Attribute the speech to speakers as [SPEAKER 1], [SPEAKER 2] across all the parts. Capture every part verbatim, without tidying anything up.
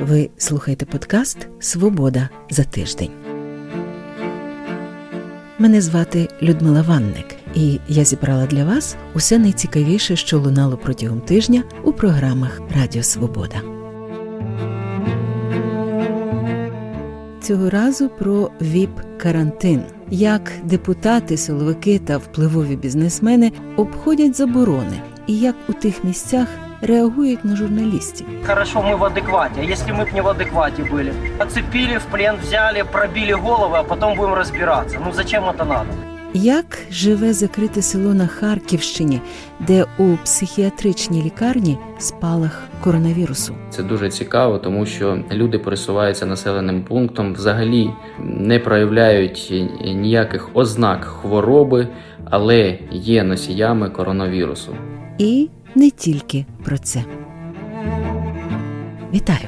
[SPEAKER 1] Ви слухаєте подкаст «Свобода за тиждень». Мене звати Людмила Ванник, і я зібрала для вас усе найцікавіше, що лунало протягом тижня у програмах Радіо Свобода. Цього разу про віп-карантин. Як депутати, силовики та впливові бізнесмени обходять заборони і як у тих місцях реагують на журналістів.
[SPEAKER 2] Хорошо, мы в адеквате. А если мы б не в адеквате были? Оцепили, в плен взяли, пробили головы, а потом будем разбираться. Ну зачем это надо?
[SPEAKER 1] Як живе закрите село на Харківщині, де у психіатричній лікарні спалах коронавірусу?
[SPEAKER 3] Це дуже цікаво, тому що люди пересуваються населеним пунктом, взагалі не проявляють ніяких ознак хвороби, але є носіями коронавірусу.
[SPEAKER 1] І не тільки про це. Вітаю!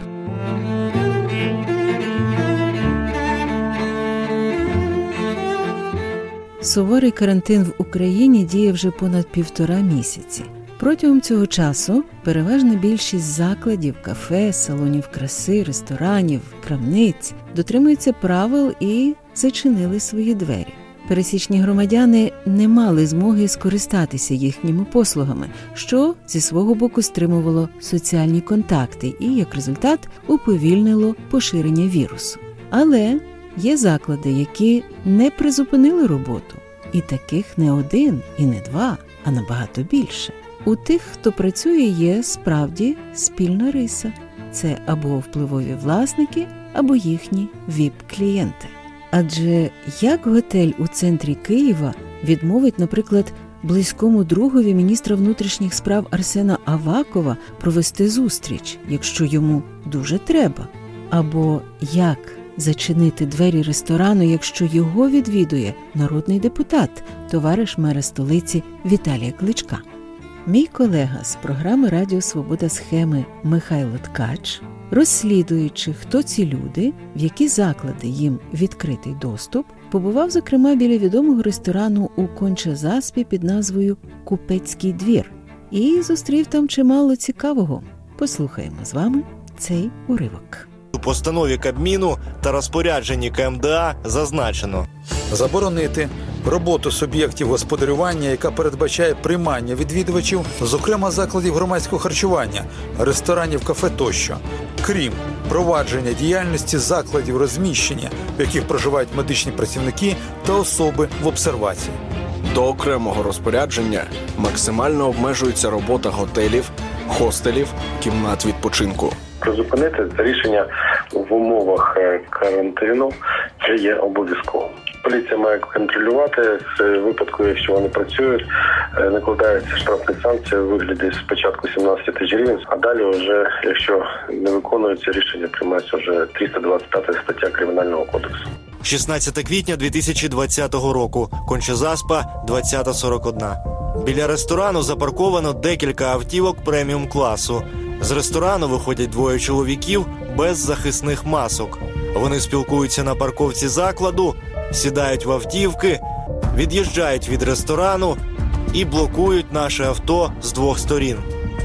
[SPEAKER 1] Суворий карантин в Україні діє вже понад півтора місяці. Протягом цього часу переважна більшість закладів, кафе, салонів краси, ресторанів, крамниць дотримуються правил і зачинили свої двері. Пересічні громадяни не мали змоги скористатися їхніми послугами, що зі свого боку стримувало соціальні контакти і, як результат, уповільнило поширення вірусу. Але є заклади, які не призупинили роботу. І таких не один і не два, а набагато більше. У тих, хто працює, є справді спільна риса. Це або впливові власники, або їхні віп-клієнти. Адже як готель у центрі Києва відмовить, наприклад, близькому другові міністра внутрішніх справ Арсена Авакова провести зустріч, якщо йому дуже треба? Або як зачинити двері ресторану, якщо його відвідує народний депутат, товариш мера столиці Віталія Кличка? Мій колега з програми «Радіо Свобода» Схеми Михайло Ткач, розслідуючи, хто ці люди, в які заклади їм відкритий доступ, побував, зокрема, біля відомого ресторану у Конча-Заспі під назвою «Купецький двір» і зустрів там чимало цікавого. Послухаємо з вами цей уривок.
[SPEAKER 4] У постанові Кабміну та розпорядженні ка ем де а зазначено:
[SPEAKER 5] заборонити роботу суб'єктів господарювання, яка передбачає приймання відвідувачів, зокрема закладів громадського харчування, ресторанів, кафе тощо, крім провадження діяльності закладів розміщення, в яких проживають медичні працівники та особи в обсервації.
[SPEAKER 6] До окремого розпорядження максимально обмежується робота готелів, хостелів, кімнат відпочинку.
[SPEAKER 7] Призупинити це рішення в умовах карантину це є обов'язково. Поліція має контролювати в випадку, якщо вони працюють, накладаються штрафні санкції у вигляді спочатку сімнадцять тисяч гривень, а далі вже, якщо не виконується рішення, приймається вже триста двадцять п'ята стаття Кримінального кодексу.
[SPEAKER 4] шістнадцяте квітня дві тисячі двадцятого року. Конча-Заспа, двадцята сорок одна. Біля ресторану запарковано декілька автівок преміум-класу. З ресторану виходять двоє чоловіків без захисних масок. Вони спілкуються на парковці закладу, сідають в автівки, від'їжджають від ресторану і блокують наше авто з двох сторін.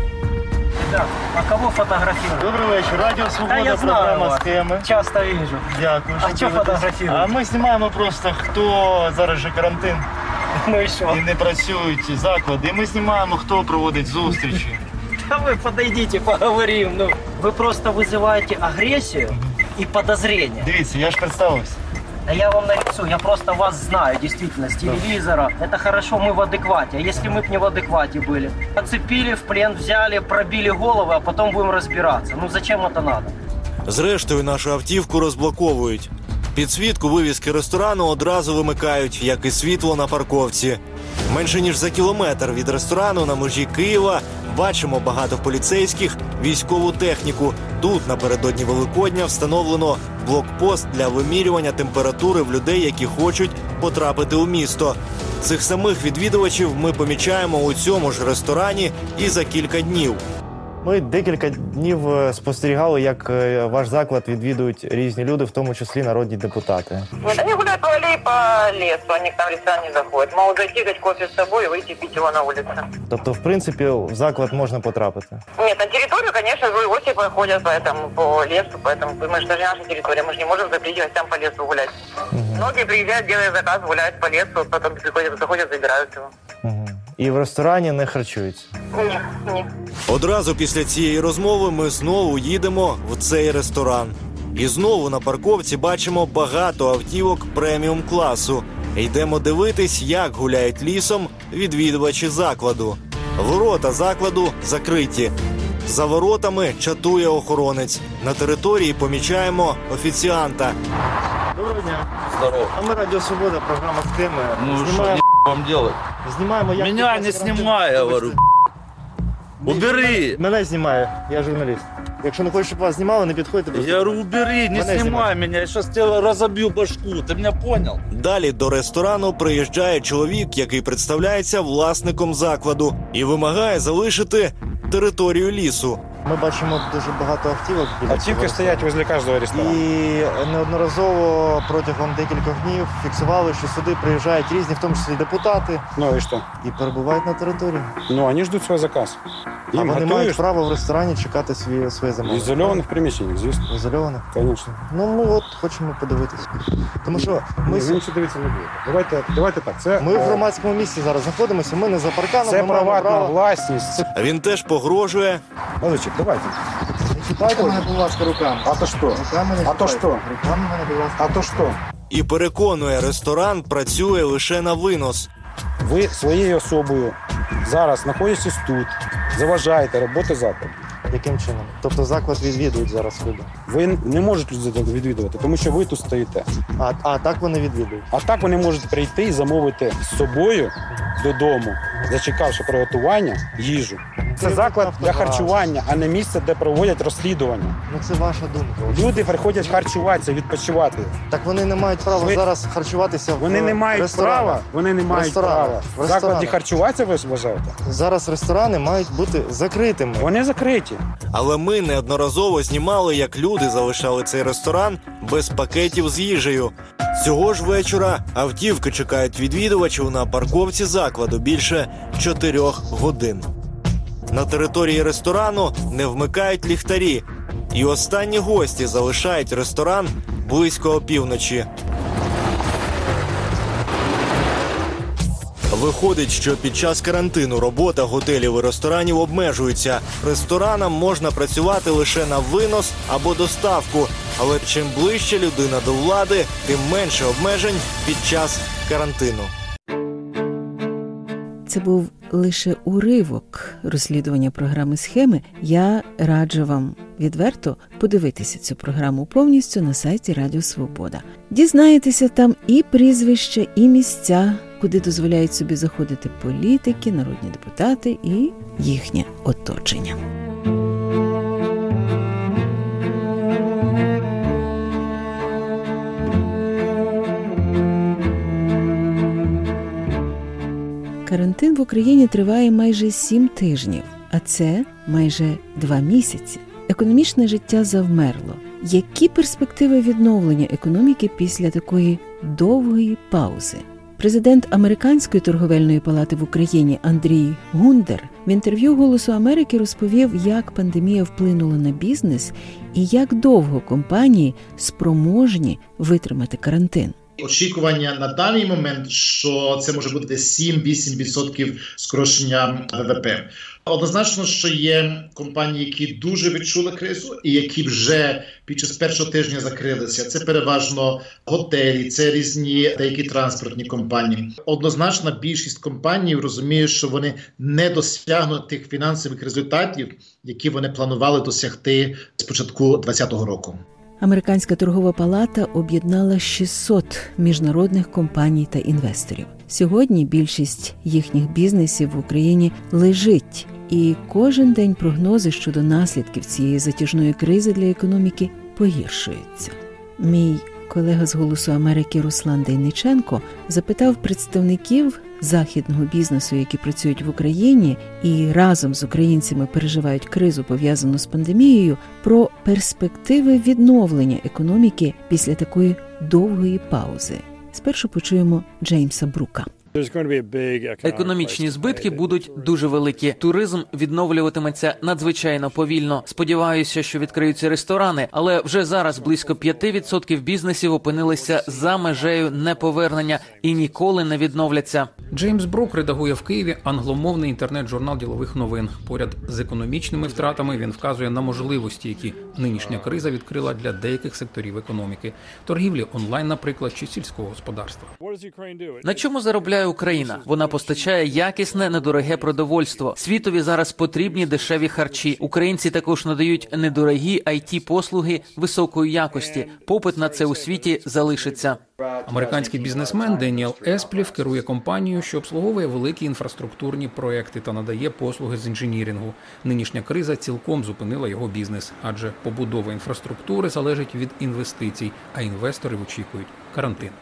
[SPEAKER 2] Да. А кого фотографируют?
[SPEAKER 8] Добрий вечір. Радіо «Свобода»,
[SPEAKER 2] да, я знаю
[SPEAKER 8] програма
[SPEAKER 2] вас.
[SPEAKER 8] «Схеми».
[SPEAKER 2] Часто вижу.
[SPEAKER 8] Дякую.
[SPEAKER 2] А що фотографуєте?
[SPEAKER 8] А ми знімаємо просто, хто зараз же карантин
[SPEAKER 2] Ну і що?
[SPEAKER 8] і не працюють заклади. І ми знімаємо, хто проводить зустрічі.
[SPEAKER 2] Да вы подойдите, поговорим. Ну, вы просто вызываете агрессию и подозрения.
[SPEAKER 8] Дивіться, я ж представився.
[SPEAKER 2] Да я вам нарисую, я просто вас знаю, действительно, с телевизора. Это хорошо, мы в адеквате. А если мы б не в адеквате были? Оцепили, в плен взяли, пробили головы, а потом будем разбираться. Ну зачем это надо?
[SPEAKER 4] Зрештою, нашу автівку розблоковують. Підсвітку вивіски ресторану одразу вимикають, як і світло на парковці. Менше ніж за кілометр від ресторану на межі Києва бачимо багато поліцейських, військову техніку. Тут напередодні Великодня встановлено блокпост для вимірювання температури в людей, які хочуть потрапити у місто. Цих самих відвідувачів ми помічаємо у цьому ж ресторані і за кілька днів. Ми декілька днів спостерігали, як ваш заклад відвідують різні люди, в тому числі народні депутати.
[SPEAKER 9] Они гуляют по аллее, по лесу, они к нам в ресторан не заходят. Могут зайти, взять кофе с собой и выйти пить его на улице.
[SPEAKER 4] Тобто, в принципі, в заклад можна потрапити?
[SPEAKER 9] Нет, на территорию, конечно, гости ходят по этому, по лесу, поэтому мы же даже наша территория, мы же не можем запретить гостям по лесу гулять. Угу. Многие приезжают, делают заказ, гуляют по лесу, потом приходят, заходят, забирают его.
[SPEAKER 4] Угу. І в ресторані не харчуються?
[SPEAKER 9] Ні, ні.
[SPEAKER 4] Одразу після цієї розмови ми знову їдемо в цей ресторан. І знову на парковці бачимо багато автівок преміум-класу. Йдемо дивитись, як гуляють лісом відвідувачі закладу. Ворота закладу закриті. За воротами чатує охоронець. На території помічаємо офіціанта. Доброго дня.
[SPEAKER 10] Здорово.
[SPEAKER 4] А ми Радіо Свобода, програма «З теми».
[SPEAKER 10] Ну,
[SPEAKER 4] Знімаємо...
[SPEAKER 10] что вам делать?
[SPEAKER 4] Знімаємо, як...
[SPEAKER 10] Меня не снимай, я говорю. Убери.
[SPEAKER 4] Мене знімає, я журналіст. Якщо не хочеш, щоб вас знімали, не підходьте.
[SPEAKER 10] Я говорю, убери, не
[SPEAKER 4] Мене
[SPEAKER 10] снимай меня, я сейчас тебе разобью башку, ты меня понял?
[SPEAKER 4] Далі до ресторану приїжджає чоловік, який представляється власником закладу і вимагає залишити територію лісу. Ми бачимо дуже багато автівок.
[SPEAKER 11] Автівки стоять возле кожного ресторану.
[SPEAKER 4] І неодноразово протягом декількох днів фіксували, що сюди приїжджають різні, в тому числі депутати.
[SPEAKER 11] Ну і що?
[SPEAKER 4] І перебувають на території.
[SPEAKER 11] Ну, вони ждуть свій заказ.
[SPEAKER 4] Їм а вони готуєш... мають право в ресторані чекати свої, своє замовлення.
[SPEAKER 11] В ізольованих приміщеннях, звісно.
[SPEAKER 4] Ізольованих?
[SPEAKER 11] Звісно.
[SPEAKER 4] Ну, ми от хочемо подивитися. Тому що ми...
[SPEAKER 11] Ні, ви нічого дивитися не будете. Давайте, давайте так. Це...
[SPEAKER 4] Ми в громадському місці зараз знаходимося, ми не за парканом.
[SPEAKER 11] Це приватна право... власність.
[SPEAKER 4] Він теж погрожує.
[SPEAKER 11] Маличик, давайте.
[SPEAKER 4] Не чіпайте мене, будь ласка, руками.
[SPEAKER 11] А то що?
[SPEAKER 4] Руками не
[SPEAKER 11] а то що?
[SPEAKER 4] Руками мене, будь ласка.
[SPEAKER 11] А то що?
[SPEAKER 4] І переконує, ресторан працює лише на винос.
[SPEAKER 11] Ви своєю особою зараз знаходитесь тут, заважаєте роботи закладу.
[SPEAKER 4] Яким чином? Тобто заклад відвідують зараз люди?
[SPEAKER 11] Ви не можете відвідувати, тому що ви тут стоїте.
[SPEAKER 4] А, а так вони відвідують?
[SPEAKER 11] А так вони можуть прийти і замовити з собою додому, зачекавши приготування, їжу. Це заклад для харчування, а не місце, де проводять розслідування.
[SPEAKER 4] Ну це ваша думка.
[SPEAKER 11] Люди приходять харчуватися, відпочивати.
[SPEAKER 4] Так вони не мають права ви... зараз харчуватися в
[SPEAKER 11] Вони не мають
[SPEAKER 4] ресторанах.
[SPEAKER 11] права, вони не мають права. В закладі харчуватися ви вважаєте?
[SPEAKER 4] Зараз ресторани мають бути закритими.
[SPEAKER 11] Вони закриті.
[SPEAKER 4] Але ми неодноразово знімали, як люди залишали цей ресторан без пакетів з їжею. Цього ж вечора автівки чекають відвідувачів на парковці закладу більше чотирьох годин. На території ресторану не вмикають ліхтарі. І останні гості залишають ресторан близько опівночі. Виходить, що під час карантину робота готелів і ресторанів обмежується. Ресторанам можна працювати лише на винос або доставку. Але чим ближче людина до влади, тим менше обмежень під час карантину.
[SPEAKER 1] Це був лише уривок розслідування програми «Схеми». Я раджу вам відверто подивитися цю програму повністю на сайті Радіо Свобода. Дізнаєтеся там і прізвища, і місця, куди дозволяють собі заходити політики, народні депутати і їхнє оточення. Карантин в Україні триває майже сім тижнів, а це майже два місяці. Економічне життя завмерло. Які перспективи відновлення економіки після такої довгої паузи? Президент Американської торговельної палати в Україні Андрій Гундер в інтерв'ю «Голосу Америки» розповів, як пандемія вплинула на бізнес і як довго компанії спроможні витримати карантин.
[SPEAKER 12] Очікування на даний момент, що це може бути сім-вісім відсотків скорочення ВВП. Однозначно, що є компанії, які дуже відчули кризу і які вже під час першого тижня закрилися. Це переважно готелі, це різні деякі транспортні компанії. Однозначно, більшість компаній розуміє, що вони не досягнуть тих фінансових результатів, які вони планували досягти з початку двадцятого року.
[SPEAKER 1] Американська торгова палата об'єднала шістсот міжнародних компаній та інвесторів. Сьогодні більшість їхніх бізнесів в Україні лежить, і кожен день прогнози щодо наслідків цієї затяжної кризи для економіки погіршуються. Мій колега з «Голосу Америки» Руслан Дейниченко запитав представників західного бізнесу, які працюють в Україні і разом з українцями переживають кризу, пов'язану з пандемією, про перспективи відновлення економіки після такої довгої паузи. Спершу почуємо Джеймса Брука.
[SPEAKER 13] Економічні збитки будуть дуже великі. Туризм відновлюватиметься надзвичайно повільно. Сподіваюся, що відкриються ресторани, але вже зараз близько п'ять відсотків бізнесів опинилися за межею неповернення і ніколи не відновляться.
[SPEAKER 14] Джеймс Брук редагує в Києві англомовний інтернет-журнал ділових новин. Поряд з економічними втратами він вказує на можливості, які нинішня криза відкрила для деяких секторів економіки. Торгівлі онлайн, наприклад, чи сільського господарства.
[SPEAKER 13] На чому заробляє Україна? Вона постачає якісне, недороге продовольство. Світові зараз потрібні дешеві харчі. Українці також надають недорогі ай ті-послуги високої якості. Попит на це у світі залишиться.
[SPEAKER 14] Американський бізнесмен Деніел Есплів керує компанією, що обслуговує великі інфраструктурні проекти та надає послуги з інженірингу. Нинішня криза цілком зупинила його бізнес, адже побудова інфраструктури залежить від інвестицій, а інвестори очікують карантин.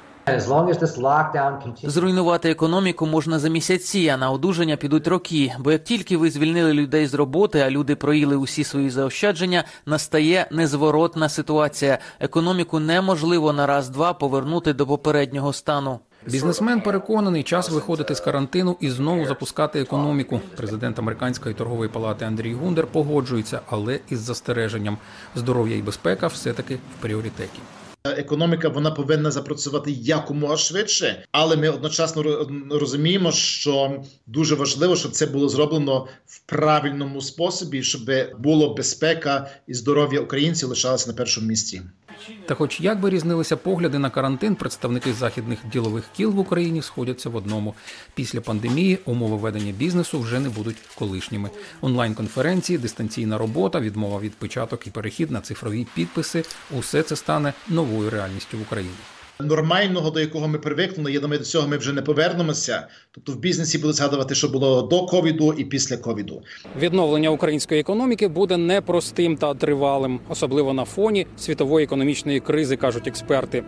[SPEAKER 13] Зруйнувати економіку можна за місяці, а на одужання підуть роки. Бо як тільки ви звільнили людей з роботи, а люди проїли усі свої заощадження, настає незворотна ситуація. Економіку неможливо на раз-два повернути до попереднього стану.
[SPEAKER 14] Бізнесмен переконаний, час виходити з карантину і знову запускати економіку. Президент Американської торгової палати Андрій Гундер погоджується, але із застереженням. Здоров'я і безпека все-таки в пріоритеті.
[SPEAKER 12] Економіка, вона повинна запрацювати якомога швидше, але ми одночасно розуміємо, що дуже важливо, щоб це було зроблено в правильному способі, щоб була безпека і здоров'я українців лишалося на першому місці.
[SPEAKER 14] Та хоч як би різнилися погляди на карантин, представники західних ділових кіл в Україні сходяться в одному. Після пандемії умови ведення бізнесу вже не будуть колишніми. Онлайн-конференції, дистанційна робота, відмова від печаток і перехід на цифрові підписи – усе це стане новою реальністю в Україні.
[SPEAKER 12] Нормального, до якого ми привикли, я думаю, до цього ми вже не повернемося. Тобто в бізнесі будуть згадувати, що було до ковіду і після ковіду.
[SPEAKER 14] Відновлення української економіки буде непростим та тривалим, особливо на фоні світової економічної кризи, кажуть експерти.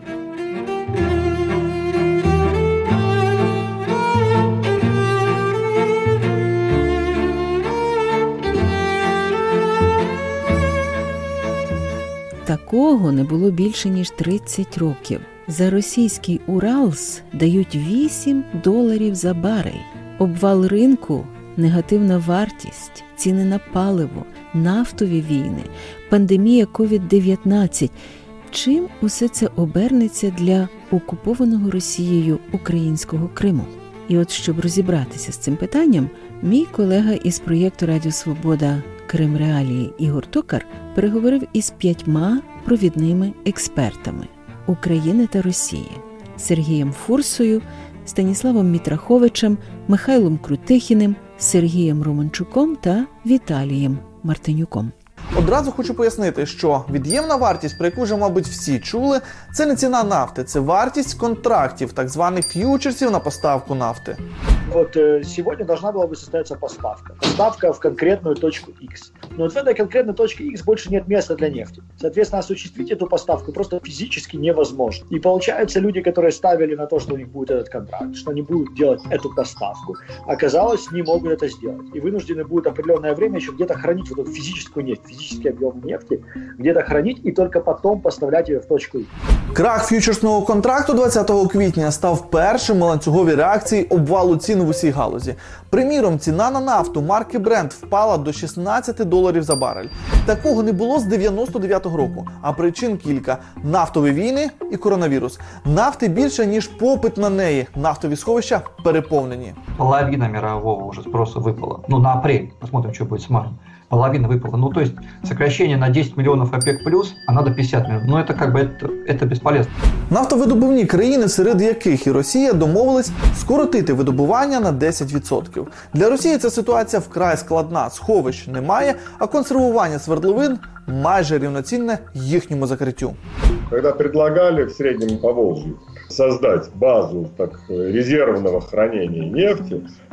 [SPEAKER 1] Такого не було більше, ніж тридцять років. За російський Уралс дають вісім доларів за барель. Обвал ринку, негативна вартість, ціни на паливо, нафтові війни, пандемія ковід дев'ятнадцять. Чим усе це обернеться для окупованого Росією українського Криму? І от щоб розібратися з цим питанням, мій колега із проєкту «Радіо Свобода» Крим Реалії Ігор Токар переговорив із п'ятьма провідними експертами України та Росії – Сергієм Фурсою, Станіславом Мітраховичем, Михайлом Крутихіним, Сергієм Романчуком та Віталієм Мартинюком.
[SPEAKER 15] Одразу хочу пояснити, що від'ємна вартість, про яку вже, мабуть, всі чули, це не ціна нафти, це вартість контрактів, так званих фьючерсів на поставку нафти.
[SPEAKER 16] Вот э, сегодня должна была бы состояться поставка. Поставка в конкретную точку X. Но вот в этой конкретной точке X больше нет места для нефти. Соответственно, осуществить эту поставку просто физически невозможно. И получается, люди, которые ставили на то, что у них будет этот контракт, что они будут делать эту поставку, оказалось, не могут это сделать. И вынуждены будут определенное время еще где-то хранить вот эту физическую нефть, физический объем нефти, где-то хранить и только потом поставлять ее в точку X.
[SPEAKER 15] Крах фьючерсного контракту двадцятого квітня став першим у ланцюговій реакції обвалу цін в усій галузі. Приміром, ціна на нафту марки Brent впала до шістнадцять доларів за барель. Такого не було з дев'яносто дев'ятого року, а причин кілька – нафтові війни і коронавірус. Нафти більше, ніж попит на неї. Нафтові сховища переповнені.
[SPEAKER 17] Половина мирового уже спроса выпала. Ну, на апрель. Посмотрим, что будет с маем. Половина выпала. Ну, то есть сокращение на десять миллионов ОПЕК плюс, а надо пятьдесят миллионов. Ну, это как бы это, это бесполезно.
[SPEAKER 15] Нафтовидобувні країни, серед яких і Росія, домовились скоротити видобування на десять відсотків. Для Росії ця ситуація вкрай складна. Сховищ немає, а консервування свердловин майже рівноцінне їхньому закриттю.
[SPEAKER 18] Когда предлагали в Среднем Поволжье создать базу так, резервного хранения нефти,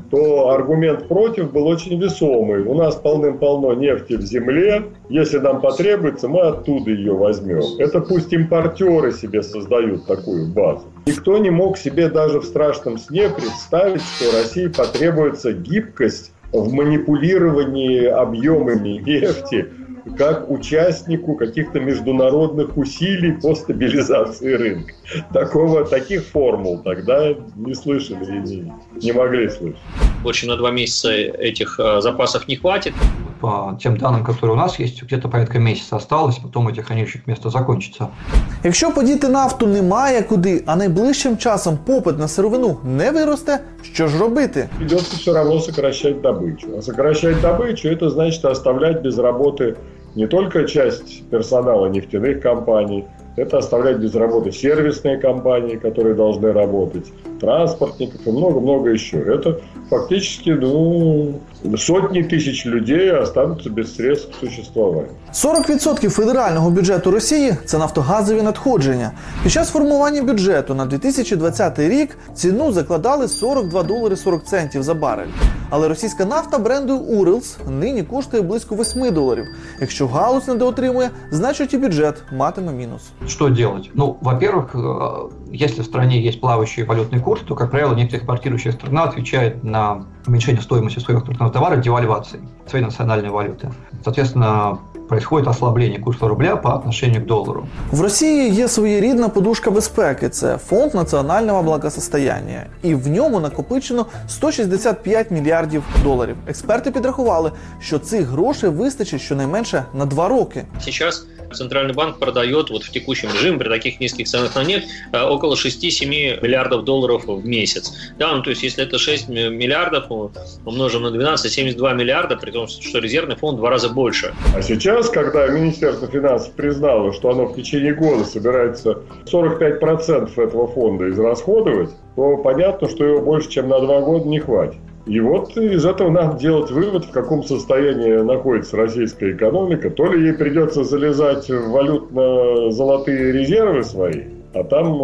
[SPEAKER 18] то аргумент против был очень весомый. У нас полным-полно нефти в земле. Если нам потребуется, мы оттуда ее возьмем. Это пусть импортеры себе создают такую базу. Никто не мог себе даже в страшном сне представить, что России потребуется гибкость в манипулировании объемами нефти как участнику каких-то международных усилий по стабилизации рынка. Такого, таких формул тогда не слышали и не, не могли слышать.
[SPEAKER 19] Больше на два месяца этих э, запасов не хватит.
[SPEAKER 17] По тем данным, которые у нас есть, где-то порядка месяца осталось, потом эти хранилищных места закончатся.
[SPEAKER 15] Якщо подіти нафту немає куди, а найближчим часом попит на сировину не виросте, що ж робити?
[SPEAKER 18] Придется все равно сокращать добычу. А сокращать добычу – это значит оставлять без работы не только часть персонала нефтяных компаний, это оставлять без работы сервисные компании, которые должны работать, транспортников и много-много еще. Это фактически ну, сотни тысяч людей останутся без средств к существованию.
[SPEAKER 15] сорок відсотків федерального бюджету Росії – це нафтогазові надходження. Під час формування бюджету на дві тисячі двадцятий рік ціну закладали сорок два долари сорок центів за барель. Але російська нафта бренду Уралс нині коштує близько восьми доларів. Якщо галузь недоотримує, значить і бюджет матиме мінус.
[SPEAKER 17] Что делать? Ну, во-первых, если в стране есть плавающий валютный курс, то, как правило, нефтеэкспортирующая страна отвечает на уменьшение стоимости своих экспортного товара девальвацией своей национальной валюты. Соответственно, происходит ослабление курса рубля по отношению к доллару.
[SPEAKER 15] В Росії є своєрідна подушка безпеки – це Фонд національного благосостояння. І в ньому накопичено сто шістдесят п'ять мільярдів доларів. Експерти підрахували, що цих грошей вистачить щонайменше на два роки.
[SPEAKER 19] Сейчас Центральный банк продает вот в текущем режиме при таких низких ценах на нефть около шести-семи миллиардов долларов в месяц. Да, ну то есть если это шесть миллиардов умножим на двенадцать, семьдесят два миллиарда, при том, что резервный фонд в два раза больше.
[SPEAKER 18] А сейчас, когда Министерство финансов признало, что оно в течение года собирается сорок пять процентов этого фонда израсходовать, то понятно, что его больше, чем на два года не хватит. И вот из этого надо делать вывод, в каком состоянии находится российская экономика. То ли ей придется залезать в валютно-золотые резервы свои, а там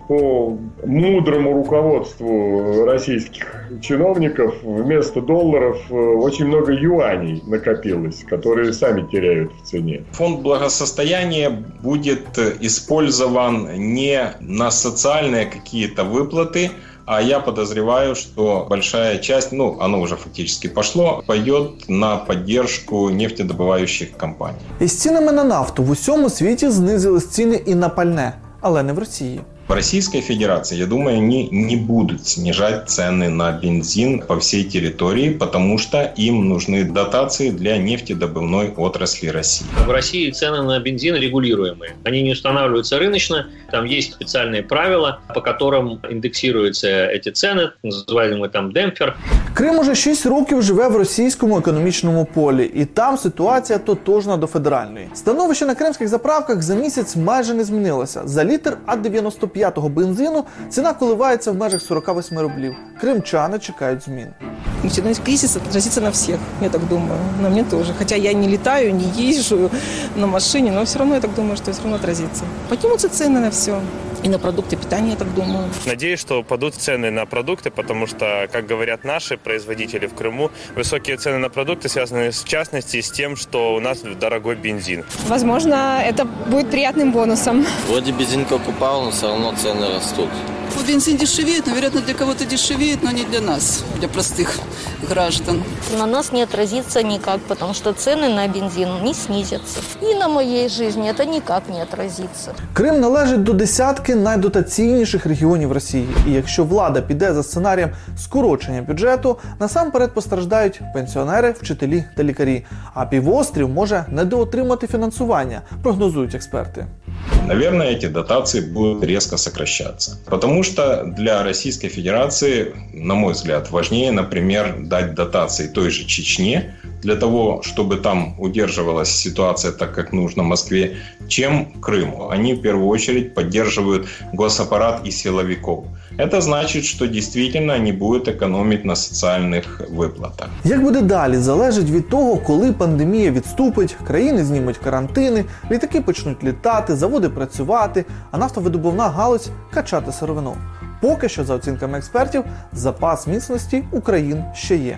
[SPEAKER 18] по мудрому руководству российских чиновников вместо долларов очень много юаней накопилось, которые сами теряют в цене.
[SPEAKER 20] Фонд благосостояния будет использован не на социальные какие-то выплаты, а я подозреваю, что большая часть, ну, оно уже фактически пошло, пойдет на поддержку нефтедобывающих компаний.
[SPEAKER 15] Із цінами на нафту в усьому світі знизились ціни і на пальне, але не в Росії.
[SPEAKER 20] В Российской Федерации, я думаю, они не будут снижать цены на бензин по всей территории, потому что им нужны дотации для нефтедобывной отрасли России.
[SPEAKER 19] В России цены на бензин регулируемые. Они не устанавливаются рыночно. Там есть специальные правила, по которым индексируются эти цены, называемый там демпфер.
[SPEAKER 15] Крим уже шість років живе в російському економічному полі, і там ситуація тотожна до федеральної. Становище на кримських заправках за місяць майже не змінилося. За літр А дев'яносто п'ятого бензину ціна коливається в межах сорок вісім рублів. Кримчани чекають змін.
[SPEAKER 21] Начинать кризис отразится на всех, я так думаю. На мне тоже. Хотя я не летаю, не езжу на машине, но все равно я так думаю, что все равно отразится. Поднимутся цены на все. И на продукты питания, я так думаю.
[SPEAKER 22] Надеюсь, что падут цены на продукты, потому что, как говорят наши производители в Крыму, высокие цены на продукты связаны, в частности, с тем, что у нас дорогой бензин.
[SPEAKER 21] Возможно, это будет приятным бонусом.
[SPEAKER 10] Вроде бензин покупал, но все равно цены растут.
[SPEAKER 23] Ну, бензин дешевеет, но, вероятно, для кого-то дешевеет, но не для нас, для простых граждан.
[SPEAKER 24] На нас не отразится никак, потому что цены на бензин не снизятся. И на моей жизни это никак не отразится.
[SPEAKER 15] Крим належить до десятки найдотаційніших регіонів Росії. І якщо влада піде за сценарієм скорочення бюджету, насамперед постраждають пенсіонери, вчителі та лікарі. А півострів може недоотримати фінансування, прогнозують експерти.
[SPEAKER 20] Наверное, эти дотации будут резко сокращаться. Потому что для Российской Федерации, на мой взгляд, важнее, например, дать дотации той же Чечне, для того, чтобы там удерживалась ситуация так, как нужно Москве, чем Крыму. Они в первую очередь поддерживают госаппарат и силовиков. Это значит, что действительно они будут экономить на социальных выплатах.
[SPEAKER 15] Як буде далі, залежить від того, коли пандемія відступить, країни знімуть карантини, літаки почнуть літати, заводи працювати, а нафтовидобувна галузь качати сировину. Поки що, за оцінками експертів, запас міцності у країн ще є.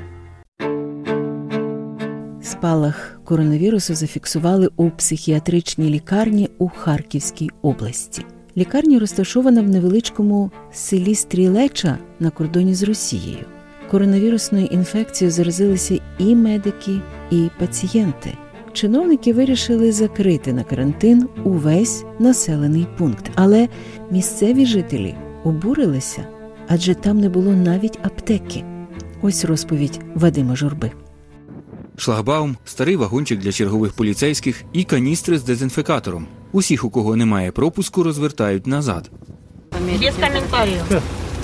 [SPEAKER 1] Спалах коронавірусу зафіксували у психіатричній лікарні у Харківській області. Лікарня розташована в невеличкому селі Стрілеча на кордоні з Росією. Коронавірусною інфекцією заразилися і медики, і пацієнти. Чиновники вирішили закрити на карантин увесь населений пункт. Але місцеві жителі обурилися, адже там не було навіть аптеки. Ось розповідь Вадима Журби.
[SPEAKER 3] Шлагбаум, старий вагончик для чергових поліцейських і каністри з дезінфекатором. Усіх, у кого немає пропуску, розвертають назад.
[SPEAKER 24] Без коментарів.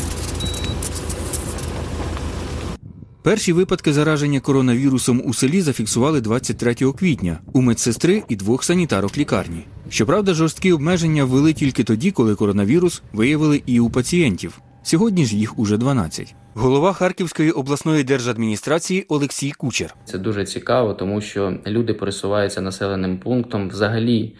[SPEAKER 3] Перші випадки зараження коронавірусом у селі зафіксували двадцять третього квітня у медсестри і двох санітарок лікарні. Щоправда, жорсткі обмеження ввели тільки тоді, коли коронавірус виявили і у пацієнтів. Сьогодні ж їх уже дванадцять. Голова Харківської обласної держадміністрації Олексій Кучер.
[SPEAKER 5] Це дуже цікаво, тому що люди пересуваються населеним пунктом, взагалі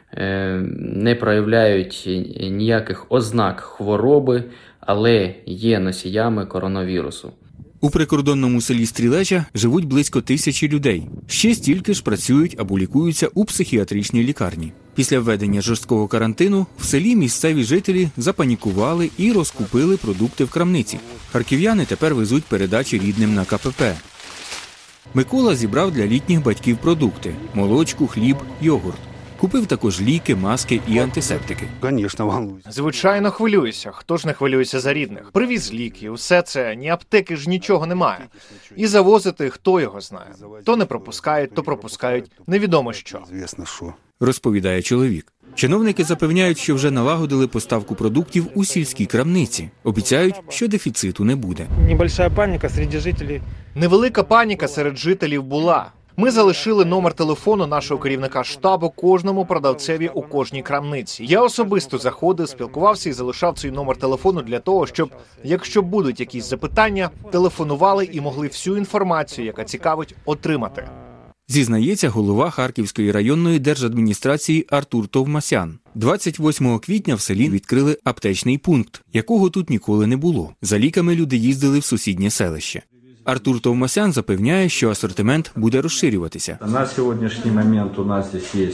[SPEAKER 5] не проявляють ніяких ознак хвороби, але є носіями коронавірусу.
[SPEAKER 3] У прикордонному селі Стрілеча живуть близько тисячі людей. Ще стільки ж працюють або лікуються у психіатричній лікарні. Після введення жорсткого карантину в селі місцеві жителі запанікували і розкупили продукти в крамниці. Харків'яни тепер везуть передачі рідним на ка пе пе. Микола зібрав для літніх батьків продукти – молочку, хліб, йогурт. Купив також ліки, маски і антисептики.
[SPEAKER 6] Звісно, волнуюся. Звичайно, хвилююся. Хто ж не хвилюється за рідних? Привіз ліки, усе це, ні аптеки ж нічого немає. І завозити, хто його знає. То не пропускають, то пропускають. Невідомо що. Звісно, що.
[SPEAKER 3] Розповідає чоловік. Чиновники запевняють, що вже налагодили поставку продуктів у сільській крамниці. Обіцяють, що дефіциту не буде.
[SPEAKER 6] Невелика паніка серед жителів. Невелика паніка серед жителів була. Ми залишили номер телефону нашого керівника штабу кожному продавцеві у кожній крамниці. Я особисто заходив, спілкувався і залишав цей номер телефону для того, щоб, якщо будуть якісь запитання, телефонували і могли всю інформацію, яка цікавить, отримати.
[SPEAKER 3] Зізнається голова Харківської районної держадміністрації Артур Товмасян. двадцять восьмого квітня в селі відкрили аптечний пункт, якого тут ніколи не було. За ліками люди їздили в сусіднє селище. Артур Товмасян запевняє, що асортимент буде розширюватися.
[SPEAKER 7] На сьогоднішній момент у нас тут є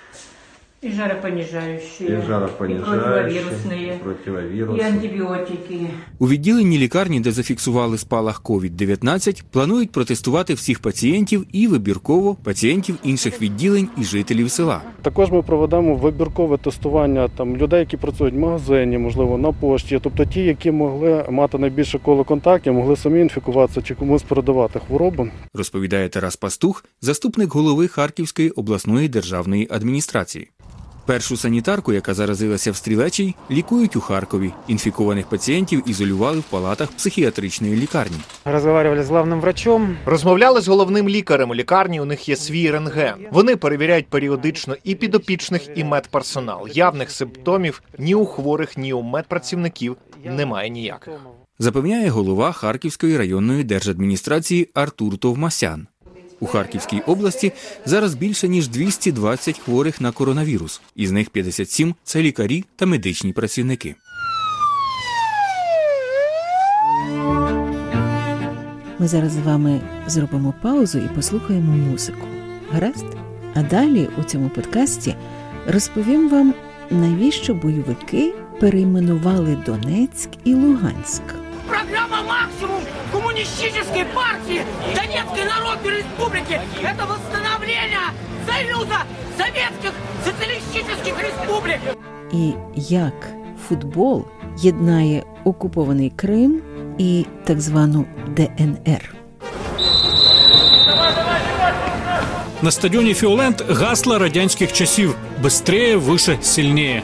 [SPEAKER 25] и жаропонижающие,
[SPEAKER 7] и жаропонижающие,
[SPEAKER 25] и
[SPEAKER 7] противовирусные,
[SPEAKER 25] и антибиотики.
[SPEAKER 3] У відділенні лікарні, де зафіксували спалах ковід дев'ятнадцять, планують протестувати всіх пацієнтів і вибірково пацієнтів інших відділень і жителів села.
[SPEAKER 11] Також ми проведемо вибіркове тестування там людей, які працюють в магазині, можливо, на пошті, тобто ті, які могли мати найбільше коло контактів, могли самі інфікуватися чи комусь передавати хворобу.
[SPEAKER 3] Розповідає Тарас Пастух, заступник голови Харківської обласної державної адміністрації. Першу санітарку, яка заразилася в Стрілечій, лікують у Харкові. Інфікованих пацієнтів ізолювали в палатах психіатричної лікарні.
[SPEAKER 6] Розмовляли з головним врачом. Розмовляли з головним лікарем. У лікарні у них є свій рентген. Вони перевіряють періодично і підопічних, і медперсонал. Явних симптомів ні у хворих, ні у медпрацівників немає ніяких.
[SPEAKER 3] Запевняє голова Харківської районної держадміністрації Артур Товмасян. У Харківській області зараз більше ніж двісті двадцять хворих на коронавірус. Із них п'ятдесят сім – це лікарі та медичні працівники.
[SPEAKER 1] Ми зараз з вами зробимо паузу і послухаємо музику. Гаразд? А далі у цьому подкасті розповім вам, навіщо бойовики перейменували Донецьк і Луганськ.
[SPEAKER 25] Программа «Максимум» коммунистической партии Донецкой Народной Республики – это восстановление Союза Советских Социалистических Республик.
[SPEAKER 1] І як футбол єднає окупований Крим і так звану де ен ер.
[SPEAKER 26] На стадіоні «Фіолент» гасло радянських часів «Быстрее, выше, сильнее».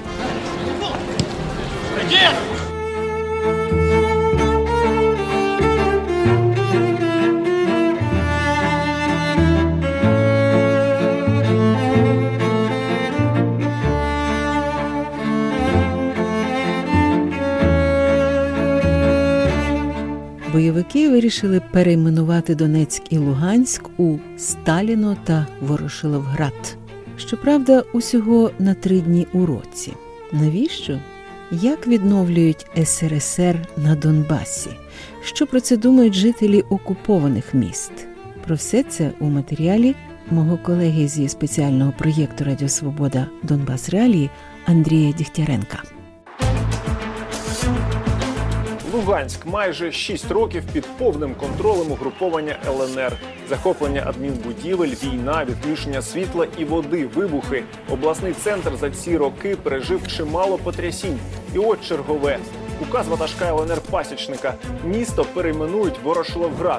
[SPEAKER 1] Бойовики вирішили перейменувати Донецьк і Луганськ у Сталіно та Ворошиловград. Щоправда, усього на три дні у році. Навіщо? Як відновлюють ес ер ес ер на Донбасі? Що про це думають жителі окупованих міст? Про все це у матеріалі мого колеги зі спеціального проєкту «Радіо Свобода. Донбас Реалії» Андрія Дігтяренка.
[SPEAKER 2] Луганськ майже шість років під повним контролем угруповання ел ен ер. Захоплення адмінбудівель, війна, відключення світла і води, вибухи. Обласний центр за ці роки пережив чимало потрясінь. І от чергове. Указ ватажка ел ен ер Пасічника. Місто перейменують Ворошиловград.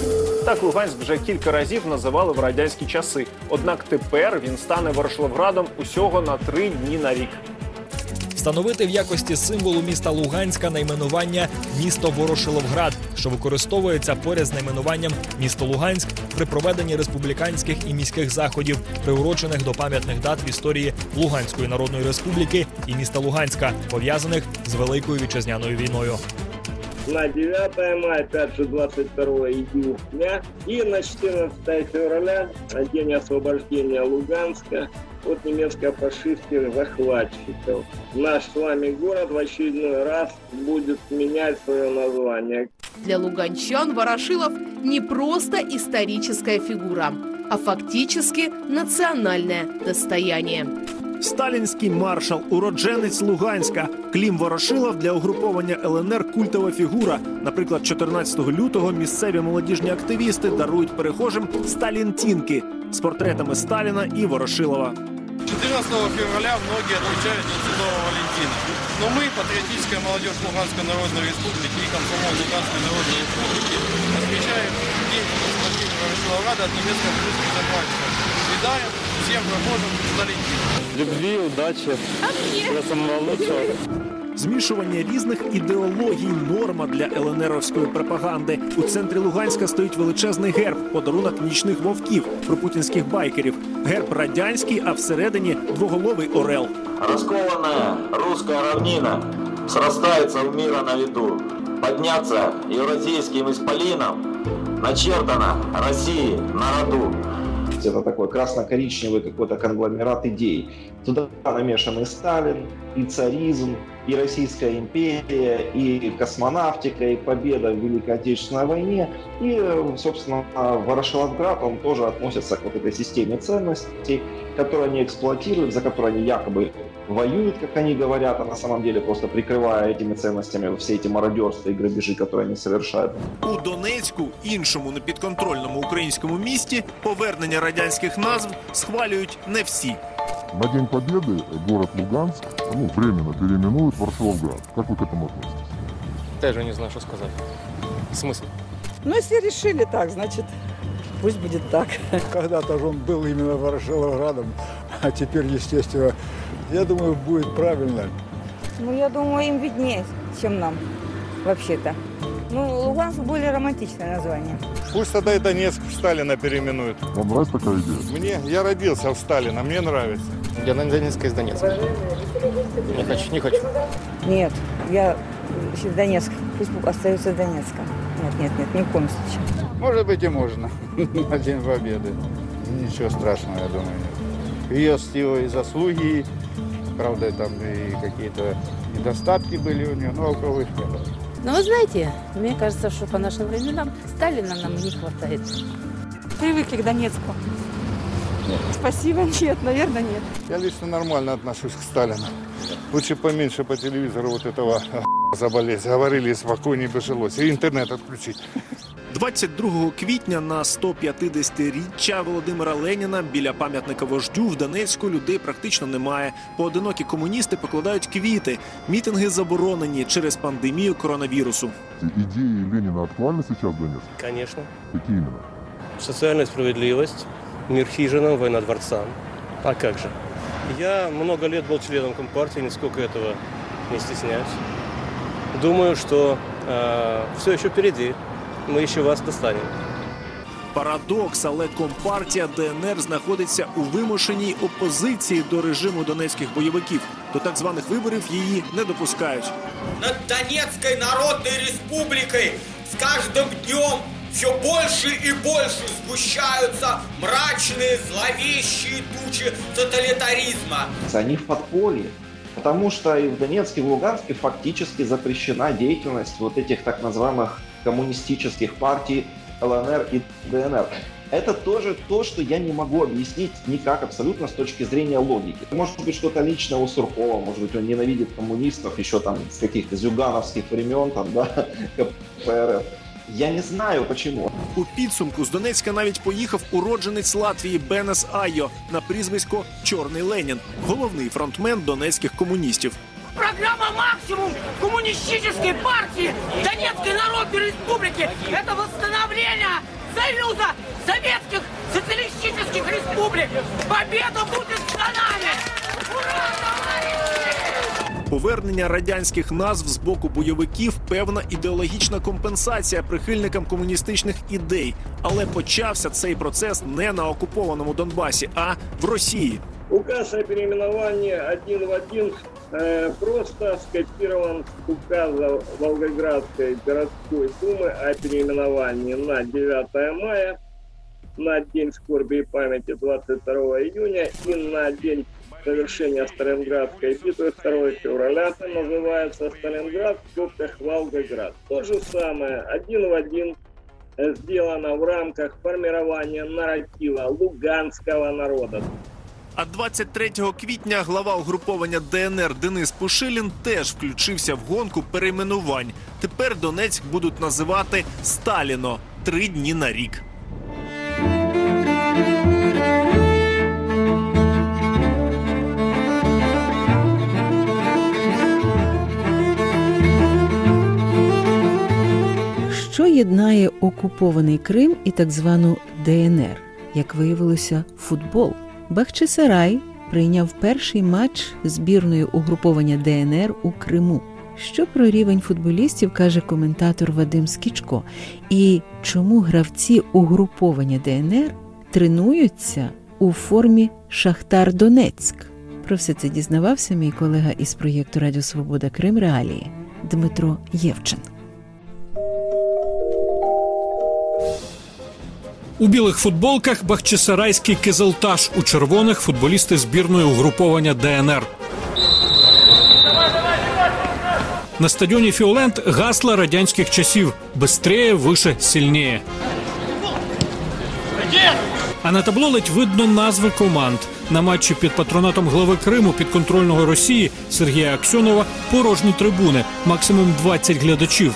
[SPEAKER 2] Так Луганськ вже кілька разів називали в радянські часи. Однак тепер він стане Ворошиловградом усього на три дні на рік.
[SPEAKER 4] Встановити в якості символу міста Луганська найменування «Місто Ворошиловград», що використовується поряд з найменуванням «Місто Луганськ» при проведенні республіканських і міських заходів, приурочених до пам'ятних дат в історії Луганської Народної Республіки і міста Луганська, пов'язаних з Великою Вітчизняною війною.
[SPEAKER 8] На девятое мая, опять же двадцать второго июня и на четырнадцатое февраля, день освобождения Луганска от немецко-фашистских захватчиков. Наш с вами город в очередной раз будет менять свое название.
[SPEAKER 9] Для луганчан Ворошилов не просто историческая фигура, а фактически национальное достояние.
[SPEAKER 2] Сталінський маршал, уродженець Луганська. Клім Ворошилов для угруповання ел ен ер культова фігура. Наприклад, чотирнадцятого лютого місцеві молодіжні активісти дарують перехожим сталінтінки з портретами Сталіна і Ворошилова.
[SPEAKER 12] четырнадцатого февраля многие отмечают День Святого Валентина. Но мы, патриотическая молодежь Луганской Народной Республики и комсомол Луганской Народной Республики, отмечаем День освобождения Ворошиловграда от немецко-фашистских захватчиков. Видаем всем прохожим Сталинтин.
[SPEAKER 11] Любви, удачи, всего самого лучшего.
[SPEAKER 2] Змішування різних ідеологій – норма для ел ен еровської пропаганди. У центрі Луганська стоїть величезний герб – подарунок нічних вовків, пропутінських байкерів. Герб радянський, а всередині – двоголовий орел.
[SPEAKER 13] Раскованная русская равнина срастается в мира на виду. Подняться евразийским исполином начертано России на роду.
[SPEAKER 27] Это такой красно-коричневый какой-то конгломерат идей. Туда намешаны Сталин, и царизм, и Российская империя, и космонавтика, и победа в Великой Отечественной войне. И, собственно, Ворошиловград, он тоже относится к вот этой системе ценностей, которую они эксплуатируют, за которую они якобы воюют, как они говорят, а на самом деле просто прикрывая этими ценностями все эти мародерства и грабежи, которые они совершают.
[SPEAKER 2] У Донецьку, іншому непідконтрольному українському місті, повернення радянських назв схвалюють не всі.
[SPEAKER 28] На День Победы город Луганск, ну, временно переименуют Ворошиловград. Как вы к этому относитесь?
[SPEAKER 29] Даже не знаю, что сказать. Смысл?
[SPEAKER 30] Ну, если решили так, значит, пусть будет так.
[SPEAKER 31] Когда-то же он был именно Ворошиловградом, а теперь, естественно, я думаю, будет правильно.
[SPEAKER 32] Ну, я думаю, им виднее, чем нам, вообще-то. Ну, Луганск более романтичное название.
[SPEAKER 31] Пусть тогда и Донецк в Сталина переименуют.
[SPEAKER 28] Вам нравится такая идея?
[SPEAKER 31] Мне, я родился в Сталина, мне нравится.
[SPEAKER 29] Я на Донецка из Донецка. Не хочу, не хочу.
[SPEAKER 32] Нет, я из Донецка, пусть остается Донецком. Нет, нет, нет, ни в коем случае.
[SPEAKER 31] Может быть и можно, на День Победы. Ничего страшного, я думаю, нет. Есть его и заслуги, правда, там и какие-то недостатки были у него, но у кого их нет.
[SPEAKER 33] Но вы знаете, мне кажется, что по нашим временам Сталина нам не хватает.
[SPEAKER 32] Привыкли к Донецку.
[SPEAKER 29] Нет.
[SPEAKER 32] Спасибо, нет, наверное, нет.
[SPEAKER 31] Я лично нормально отношусь к Сталину. Лучше поменьше по телевизору вот этого заболеть. Говорили, спокойнее бы жилось. И интернет отключить.
[SPEAKER 2] двадцять другого квітня на сто п'ятдесятиріччя Володимира Леніна біля пам'ятника вождю в Донецьку людей практично немає. Поодинокі комуністи покладають квіти. Мітинги заборонені через пандемію коронавірусу.
[SPEAKER 28] Ідеї Леніна актуальны сейчас в Донецке?
[SPEAKER 29] Конечно.
[SPEAKER 28] Какие именно?
[SPEAKER 29] Социальная справедливость, мир хижинам, война дворцам. А как же? Я много лет был членом Компартии, нисколько этого не стесняюсь. Думаю, что э, все еще впереди. Ми ще вас достанемо.
[SPEAKER 2] Парадокс, але Компартія Де Ен Ер знаходиться у вимушеній опозиції до режиму донецьких бойовиків. До так званих виборів її не допускають.
[SPEAKER 34] Над Донецкой Народной Республикой с каждым днем все больше и больше сгущаются мрачные, зловещие тучи тоталитаризма.
[SPEAKER 27] Они в подполье. Потому что и в Донецке, и в Луганске фактически запрещена деятельность вот этих так называемых коммунистических партий ЛНР и ДНР. Это тоже то, что я не могу объяснить никак абсолютно с точки зрения логики. Может быть, что-то личное у Суркова, может быть, он ненавидит коммунистов еще там с каких-то зюгановских времен, там, да, КПРФ. Я не знаю, почему.
[SPEAKER 2] У підсумку з Донецька навіть поїхав уродженець Латвії Бенес Айо на прізвисько Чорний Ленін, головний фронтмен донецьких комуністів.
[SPEAKER 25] Программа «Максимум» коммунистической партии Донецкой Народной Республики – это восстановление Союза Советских Социалистических Республик. Победа будет за нами! Ура, товарищи!
[SPEAKER 2] Повернення радянських назв з боку бойовиків – певна ідеологічна компенсація прихильникам комуністичних ідей. Але почався цей процес не на окупованому Донбасі, а в Росії.
[SPEAKER 8] Указ о переименовании один в один э, просто скопирован с указа Волгоградской городской думы о переименовании на девятое мая, на День скорби и памяти двадцать второго июня и на День совершения Сталинградской битвы второго февраля. Это называется Сталинград в скобках Волгоград. То же самое, один в один сделано в рамках формирования нарратива луганского народа.
[SPEAKER 2] А двадцять третього квітня глава угруповання ДНР Денис Пушилін теж включився в гонку перейменувань. Тепер Донецьк будуть називати Сталіно – три дні на рік.
[SPEAKER 1] Що єднає окупований Крим і так звану ДНР? Як виявилося, футбол. Бахчисарай прийняв перший матч збірної угруповання ДНР у Криму. Що про рівень футболістів каже коментатор Вадим Скічко? І чому гравці угруповання ДНР тренуються у формі Шахтар Донецьк? Про все це дізнавався мій колега із проєкту Радіо Свобода Крим Реалії Дмитро Євчин.
[SPEAKER 26] У білих футболках бахчисарайський Кизилташ, у червоних футболісти збірної угруповання ДНР. На стадіоні «Фіолент» гасла радянських часів «Быстрее, выше, сильнее». А на табло ледь видно назви команд. На матчі під патронатом глави Криму підконтрольного Росії Сергія Аксьонова порожні трибуни, максимум двадцять глядачів.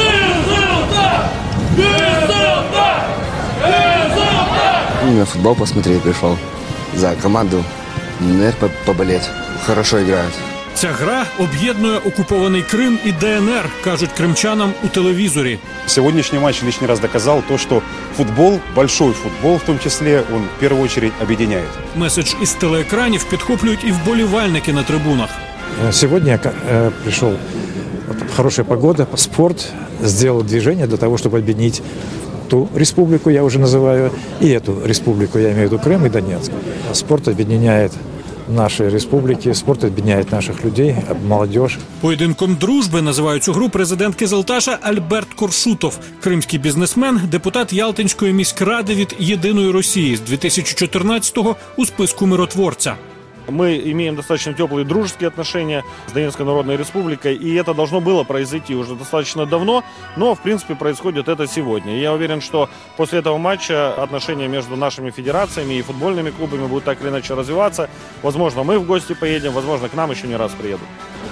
[SPEAKER 5] На футбол посмотреть пришел. За команду ДНР поболеть. Хорошо играют.
[SPEAKER 26] Ця гра об'єднує окупований Крим і ДНР, кажуть кримчанам у телевізорі.
[SPEAKER 7] Сегодняшний матч лишний раз доказал то, что футбол, большой футбол в том числе, он в первую очередь объединяет.
[SPEAKER 26] Меседж із телеекранів підхоплюють і вболівальники на трибунах.
[SPEAKER 10] Сегодня я э, пришел, хорошая погода, спорт, сделал движение для того, чтобы объединить ту республику, я уже называю, и эту республику, я имею в виду Крым и Донецк. Спорт объединяет наші республіки, спорт об'єднує наших людей, молодіж.
[SPEAKER 26] Поєдинком дружби називають цю гру президент Кизилташа Альберт Коршутов, кримський бізнесмен, депутат Ялтинської міськради від «Єдиної Росії» з дві тисячі чотирнадцятого у списку миротворця.
[SPEAKER 14] Мы имеем достаточно теплые дружеские отношения с Донецкой Народной Республикой, и это должно было произойти уже достаточно давно, но, в принципе, происходит это сегодня. И я уверен, что после этого матча отношения между нашими федерациями и футбольными клубами будут так или иначе развиваться. Возможно, мы в гости поедем, возможно, к нам еще не раз приедут.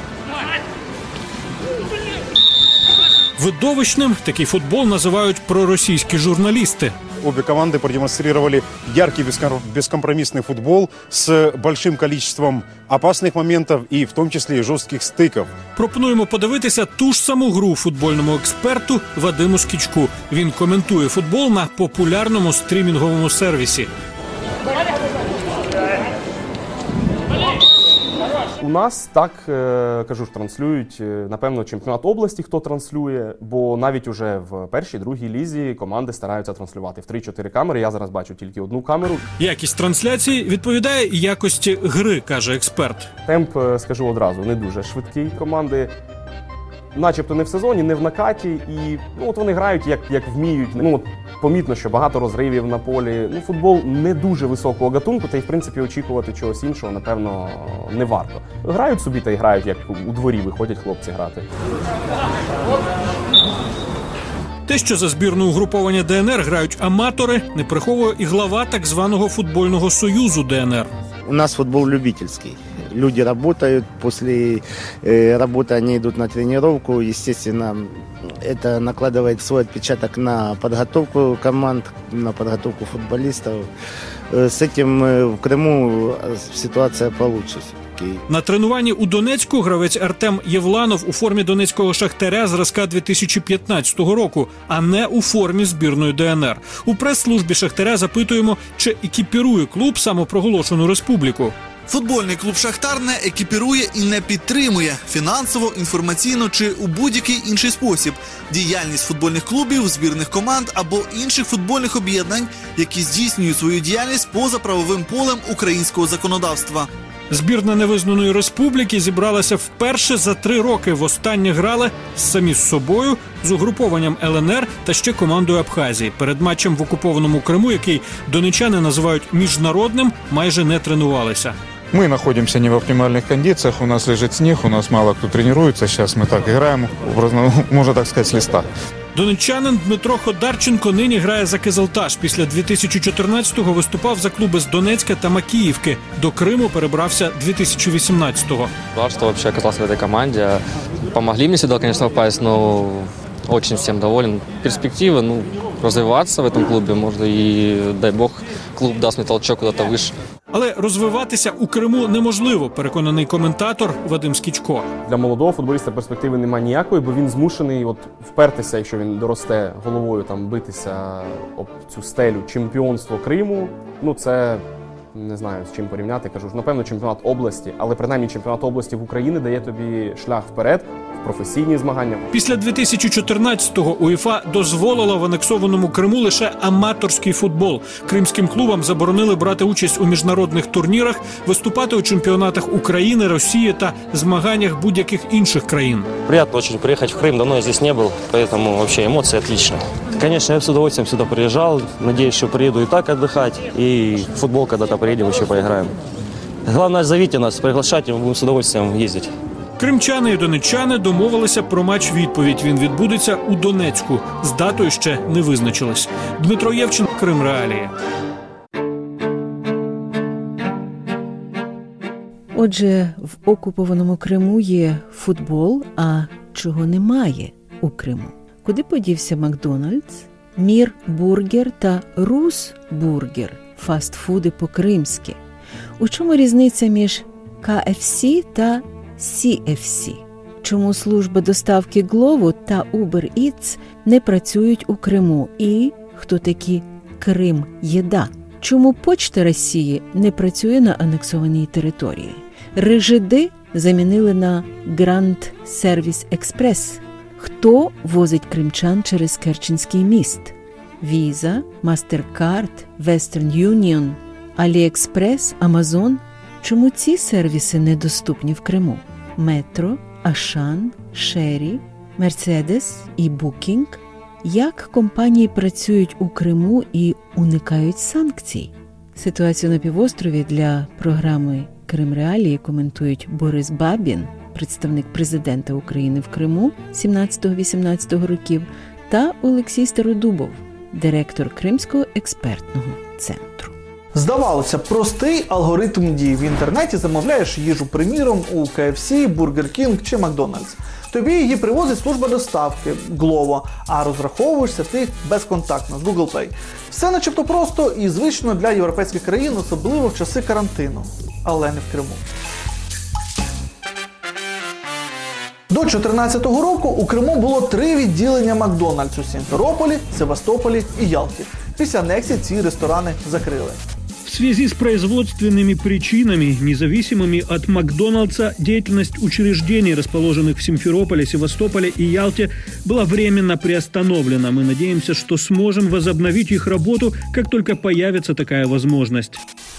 [SPEAKER 26] Видовищним такий футбол називають проросійські журналісти.
[SPEAKER 7] Обе команды продемонстрировали яркий бескомпромиссный футбол с большим количеством опасных моментов и в том числе и жестких стыков.
[SPEAKER 26] Пропонуємо подивитися ту ж саму гру футбольному експерту Вадиму Скічку. Він коментує футбол на популярному стрімінговому сервісі.
[SPEAKER 15] У нас так, кажу ж, транслюють, напевно, чемпіонат області, хто транслює, бо навіть уже в першій, другій лізі команди стараються транслювати в три-чотири камери, я зараз бачу тільки одну камеру.
[SPEAKER 26] Якість трансляції відповідає якості гри, каже експерт.
[SPEAKER 15] Темп, скажу одразу, не дуже швидкий. Команди начебто не в сезоні, не в накаті, і ну, от вони грають як, як вміють. Ну, от помітно, що багато розривів на полі. Ну, футбол не дуже високого гатунку, та й, в принципі, очікувати чогось іншого, напевно, не варто. Грають собі та й грають, як у дворі виходять хлопці грати.
[SPEAKER 26] Те, що за збірну угруповання ДНР грають аматори, не приховує і глава так званого футбольного союзу ДНР.
[SPEAKER 3] У нас футбол любительский. Люди работают, после э, работы они идут на тренировку. Естественно, это накладывает свой отпечаток на подготовку команд, на подготовку футболистов. Э, с этим э, в Крыму ситуация получше.
[SPEAKER 26] На тренуванні у Донецьку гравець Артем Євланов у формі донецького Шахтаря зразка дві тисячі п'ятнадцятого року, а не у формі збірної ДНР. У прес-службі Шахтаря запитуємо, чи екіпірує клуб самопроголошену республіку.
[SPEAKER 4] Футбольний клуб «Шахтар» не екіпірує і не підтримує фінансово, інформаційно чи у будь-який інший спосіб діяльність футбольних клубів, збірних команд або інших футбольних об'єднань, які здійснюють свою діяльність поза правовим полем українського законодавства.
[SPEAKER 26] Збірна невизнаної республіки зібралася вперше за три роки. Востаннє грали самі з собою, з угрупованням ЛНР та ще командою Абхазії. Перед матчем в окупованому Криму, який донеччани називають міжнародним, майже не тренувалися.
[SPEAKER 31] Мы находимся не в оптимальных кондициях, у нас лежит снег, у нас мало кто тренируется, сейчас мы так играем, образно, можно так сказать, с листа.
[SPEAKER 26] Донеччанин Дмитро Ходорченко нині грає за Кизилташ. Після дві тисячі чотирнадцятого виступав за клуби з Донецька та Макіївки. До Криму перебрався дві тисячі вісімнадцятого.
[SPEAKER 6] Рад, что вообще оказался в этой команде. Помогли мне сюда, конечно, попасть, но очень всем доволен. Перспективы, ну, развиваться в этом клубе, может, и, дай бог, клуб даст мне толчок куда-то выше.
[SPEAKER 26] Але розвиватися у Криму неможливо, переконаний коментатор Вадим Скічко.
[SPEAKER 15] Для молодого футболіста перспективи немає ніякої, бо він змушений от впертися, якщо він доросте головою, там битися об цю стелю чемпіонство Криму. Ну це не знаю з чим порівняти. Кажу ж, напевно, чемпіонат області, але принаймні чемпіонат області в Україні дає тобі шлях вперед. Професійні змагання.
[SPEAKER 26] Після дві тисячі чотирнадцятого УЄФА дозволила в анексованому Криму лише аматорський футбол. Кримським клубам заборонили брати участь у міжнародних турнірах, виступати у чемпіонатах України, Росії та змаганнях будь-яких інших країн.
[SPEAKER 9] Приятно очень приехать в Крым, давно я здесь не был, поэтому вообще эмоции отличные. Конечно, я с удовольствием сюда приезжал, надеюсь, что приеду и так отдыхать, и в футбол когда-то приедем, еще поиграем. Главное, зовите нас, приглашайте, мы будем с удовольствием ездить.
[SPEAKER 26] Кримчани і донеччани домовилися про матч-відповідь. Він відбудеться у Донецьку. З датою ще не визначились. Дмитро Євчин, Крим Реалії.
[SPEAKER 1] Отже, в окупованому Криму є футбол, а чого немає у Криму? Куди подівся Макдональдс, Мір Бургер та Рус Бургер – фастфуди по-кримськи? У чому різниця між Ка Еф Сі та Сі Еф Сі? Чому служби доставки Glovo та Uber Eats не працюють у Криму? І хто такі Крим-Єда? Чому Почта Росії не працює на анексованій території? Режиди замінили на Grand Service Express. Хто возить кримчан через Керченський міст? Visa, MasterCard, Western Union, AliExpress, Amazon. Чому ці сервіси недоступні в Криму? Метро, Ашан, Шері, Мерседес і Букінг. Як компанії працюють у Криму і уникають санкцій? Ситуацію на півострові для програми «Крим Реалії» коментують Борис Бабін, представник президента України в Криму сімнадцятого-вісімнадцятого років, та Олексій Стародубов, директор Кримського експертного центру.
[SPEAKER 12] Здавалося, простий алгоритм дій. В інтернеті замовляєш їжу, приміром, у Ка Еф Сі, Бургер Кінг чи Макдональдс. Тобі її привозить служба доставки Glovo, а розраховуєшся ти безконтактно з Google Pay. Все начебто просто і звично для європейських країн, особливо в часи карантину. Але не в Криму. До дві тисячі чотирнадцятого року у Криму було три відділення Макдональдс у Сімферополі, Севастополі і Ялті. Після анексії ці ресторани закрили.
[SPEAKER 26] В связи с производственными причинами, независимыми от Макдоналдса, деятельность учреждений, расположенных в Симферополе, Севастополе и Ялте, была временно приостановлена. Мы надеемся, что сможем возобновить их работу, как только появится такая возможность.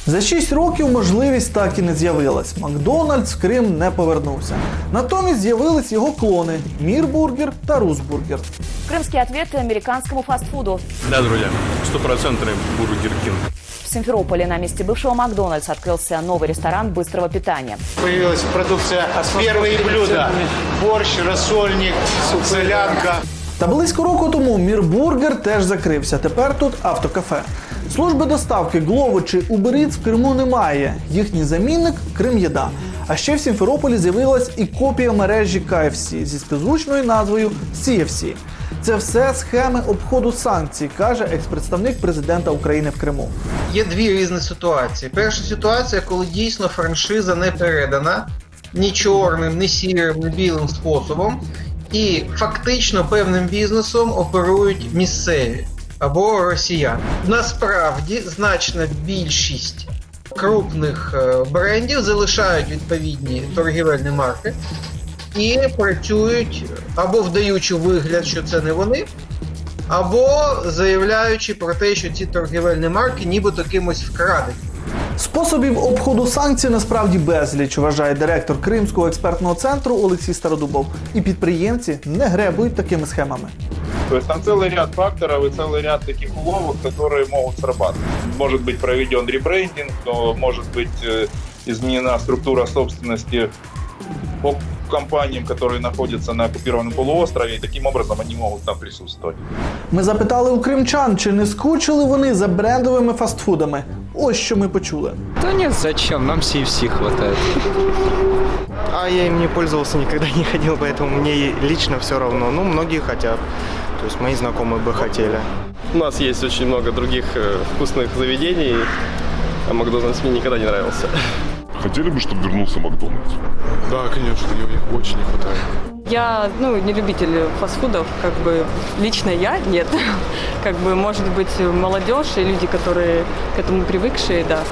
[SPEAKER 12] За шість років можливість так і не з'явилась. Макдональдс в Крим не повернувся. Натомість з'явились його клони – Мирбургер та Русбургер.
[SPEAKER 11] Крымский ответ американскому фастфуду.
[SPEAKER 13] Да, друзья, стопроцентный Бургер Кинг.
[SPEAKER 11] В Симферополе на месте бывшего Макдональдса открылся новый ресторан быстрого питания.
[SPEAKER 16] Появилась продукция «Первые блюда». Борщ, рассольник, солянка.
[SPEAKER 12] Та близько року тому Мирбургер теж закрився. Тепер тут автокафе. Служби доставки Glovo чи Uber Eats в Криму немає. Їхній замінник – Крим'їда. А ще в Сімферополі з'явилась і копія мережі кей еф сі зі співзвучною назвою сі еф сі. Це все схеми обходу санкцій, каже екс-представник президента України в Криму.
[SPEAKER 17] Є дві різні ситуації. Перша ситуація, коли дійсно франшиза не передана ні чорним, ні сірим, ні білим способом. І фактично певним бізнесом оперують місцеві або росіяни. Насправді значна більшість крупних брендів залишають відповідні торгівельні марки і працюють або вдаючи вигляд, що це не вони, або заявляючи про те, що ці торгівельні марки нібито кимось вкрадені.
[SPEAKER 12] Способів обходу санкцій насправді безліч, вважає директор Кримського експертного центру Олексій Стародубов. І підприємці не гребують такими схемами.
[SPEAKER 18] То есть там целый ряд факторов и целый ряд таких уловок, которые могут срабатывать. Может быть проведен ребрендинг, может быть изменена структура собственности по компаниям, которые находятся на оккупированном полуострове, и таким образом они могут там присутствовать.
[SPEAKER 12] Ми запитали у кримчан, чи не скучили вони за брендовими фастфудами. Ось що ми почули.
[SPEAKER 19] Да нет, зачем? Нам сі еф сі хватает.
[SPEAKER 20] А я им не пользовался, никогда не ходил, поэтому мне лично все равно. Ну, многие хотят. То есть мои знакомые бы хотели.
[SPEAKER 21] У нас есть очень много других э, вкусных заведений, а Макдональдс мне никогда не нравился.
[SPEAKER 28] Хотели бы, чтобы вернулся Макдональдс?
[SPEAKER 21] Да, конечно, их очень не хватает.
[SPEAKER 22] Я, ну, не любитель фастфудов, как бы лично я нет. Как бы, может быть, молодежь и люди, которые к этому привыкшие, да.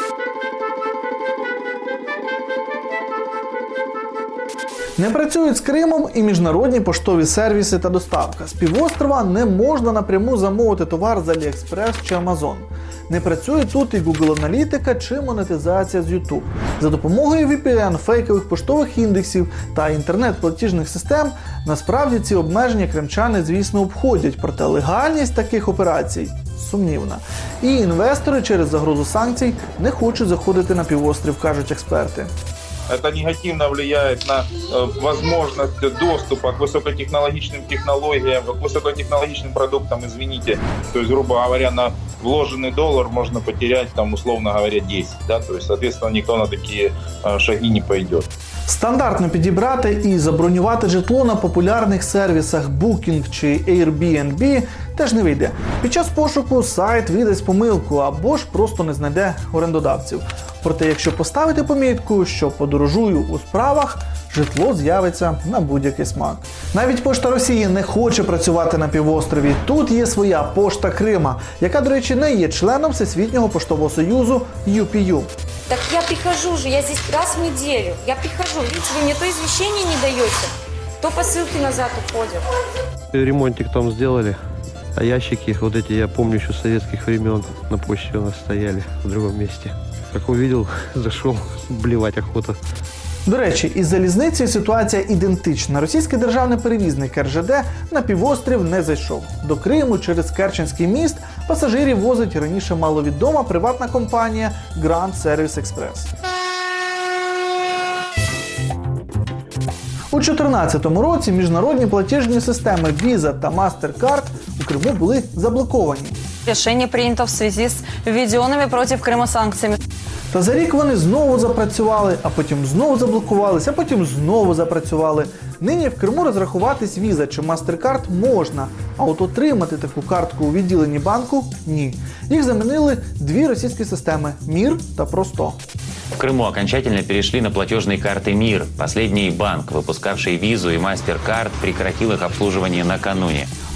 [SPEAKER 12] Не працюють з Кримом і міжнародні поштові сервіси та доставка. З півострова не можна напряму замовити товар з Аліекспрес чи Амазон. Не працює тут і Google Аналітика чи монетизація з YouTube. За допомогою ві пі ен, фейкових поштових індексів та інтернет-платіжних систем насправді ці обмеження кримчани, звісно, обходять, проте легальність таких операцій сумнівна. І інвестори через загрозу санкцій не хочуть заходити на півострів, кажуть експерти.
[SPEAKER 18] Это негативно влияет на э, возможность доступа к высокотехнологичным технологиям, к высокотехнологичным продуктам, извините. То есть, грубо говоря, на вложенный доллар можно потерять, там, условно говоря, десять. Да? То есть, соответственно, никто на такие э, шаги не пойдет.
[SPEAKER 12] Стандартно підібрати і забронювати житло на популярних сервісах Booking чи Airbnb теж не вийде. Під час пошуку сайт видасть помилку або ж просто не знайде орендодавців. Проте, якщо поставити помітку, що подорожую у справах, житло з'явиться на будь-який смак. Навіть Пошта Росії не хоче працювати на півострові. Тут є своя Пошта Крима, яка, до речі, не є членом Всесвітнього поштового союзу ю пі ю.
[SPEAKER 23] Так я прихожу же, я здесь раз в неделю. Я прихожу, видите, вы мне то извещение не даете, то посылки назад уходят.
[SPEAKER 24] Ремонтик там сделали, а ящики, вот эти, я помню, еще с советских времен на почте у нас стояли в другом месте. Как увидел, зашел, блевать охота.
[SPEAKER 12] До речі, із залізницею ситуація ідентична. Російський державний перевізник ер же де на півострів не зайшов. До Криму через Керченський міст пасажирів возить раніше маловідома приватна компанія Grand Service Express. У дві тисячі чотирнадцятому році міжнародні платіжні системи Visa та MasterCard у Криму були заблоковані.
[SPEAKER 22] Решение принято в связи с введенными против Крыма санкциями.
[SPEAKER 12] Та за рік вони знову запрацювали, а потім знову заблокувалися, а потім знову запрацювали. Нині в Криму розрахуватись Visa чи MasterCard можна, а от отримати таку картку у відділенні банку – ні. Їх замінили дві російські системи – МІР та Просто.
[SPEAKER 30] В Крыму окончательно перешли на платежные карты МИР. Последний банк, выпускавший визу и MasterCard, прекратил их обслуживание накануне.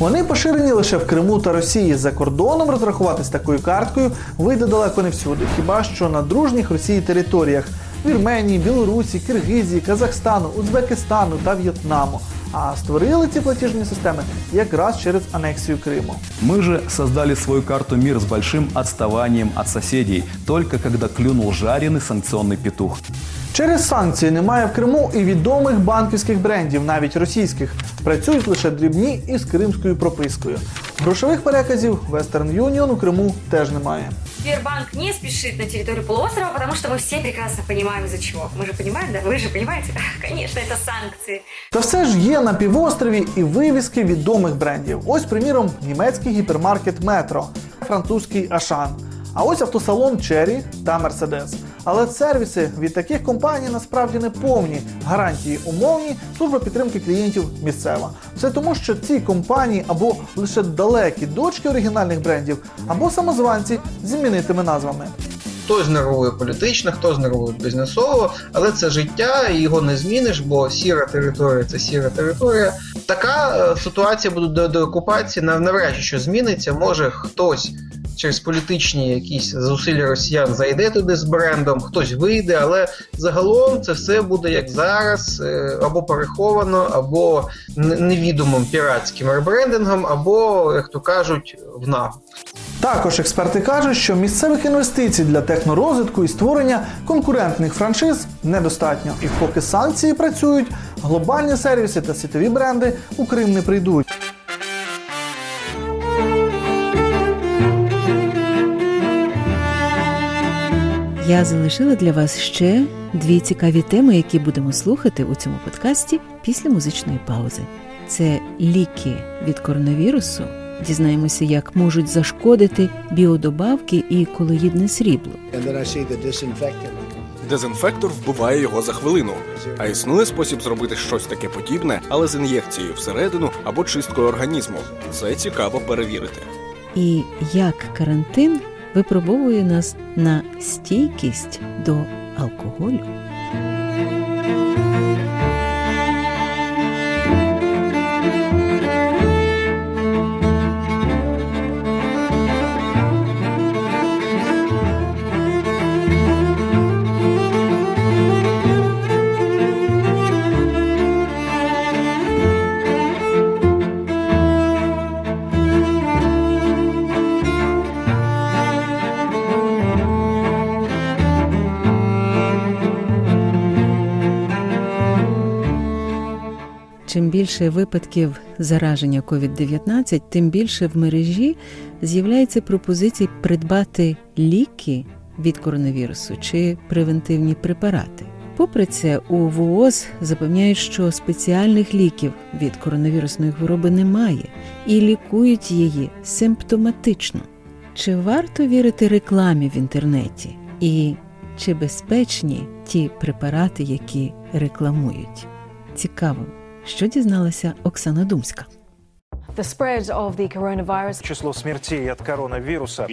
[SPEAKER 12] Вони поширені лише в Криму та Росії. За кордоном розрахуватись такою карткою вийде далеко не всюди, хіба що на дружніх Росії територіях – Вірменії, Білорусі, Киргизії, Казахстану, Узбекистану та В'єтнаму. А створили ці платіжні системи якраз через анексію Криму.
[SPEAKER 2] Мы же создали свою карту МИР с большим отставанием от соседей, только когда клюнул жареный санкционный петух.
[SPEAKER 12] Через санкції немає в Криму і відомих банківських брендів, навіть російських. Працюють лише дрібні із кримською пропискою. Грошових переказів Western Union у Криму теж немає.
[SPEAKER 23] Сбербанк не спешит на территорию полуострова, потому что мы все прекрасно понимаем, из-за чего. Мы же понимаем, да? Вы же понимаете? Конечно, это санкции.
[SPEAKER 12] Та все ж є на півострові і вивіски відомих брендів. Ось, приміром, німецький гіпермаркет Метро, французький Ашан. А ось автосалон Черрі та Мерседес. Але сервіси від таких компаній насправді не повні, гарантії умовні, служба підтримки клієнтів місцева. Все тому, що ці компанії або лише далекі дочки оригінальних брендів, або самозванці з іменитими назвами.
[SPEAKER 17] Хтось нервує політично, хтось нервує бізнесово, але це життя, і його не зміниш, бо сіра територія – це сіра територія. Така ситуація буде до, до окупації, навряд чи що зміниться, може хтось через політичні якісь зусилля росіян зайде туди з брендом, хтось вийде, але загалом це все буде як зараз, або переховано, або невідомим піратським ребрендингом, або, як то кажуть, в наглу.
[SPEAKER 12] Також експерти кажуть, що місцевих інвестицій для технорозвитку і створення конкурентних франшиз недостатньо. І поки санкції працюють, глобальні сервіси та світові бренди у Крим не прийдуть.
[SPEAKER 1] Я залишила для вас ще дві цікаві теми, які будемо слухати у цьому подкасті після музичної паузи. Це ліки від коронавірусу. Дізнаємося, як можуть зашкодити біодобавки і колоїдне срібло.
[SPEAKER 3] Дезінфектор вбиває його за хвилину. А існує спосіб зробити щось таке подібне, але з ін'єкцією всередину або чисткою організму. Це цікаво перевірити.
[SPEAKER 1] І як карантин випробовує нас на стійкість до алкоголю. Чим більше випадків зараження ковід дев'ятнадцять, тим більше в мережі з'являється пропозицій придбати ліки від коронавірусу чи превентивні препарати. Попри це, у ВООЗ запевняють, що спеціальних ліків від коронавірусної хвороби немає і лікують її симптоматично. Чи варто вірити рекламі в інтернеті? І чи безпечні ті препарати, які рекламують? Цікаво. Що дізналася Оксана Думська?
[SPEAKER 4] The spread of the coronavirus.
[SPEAKER 5] Число смертей от коронавируса.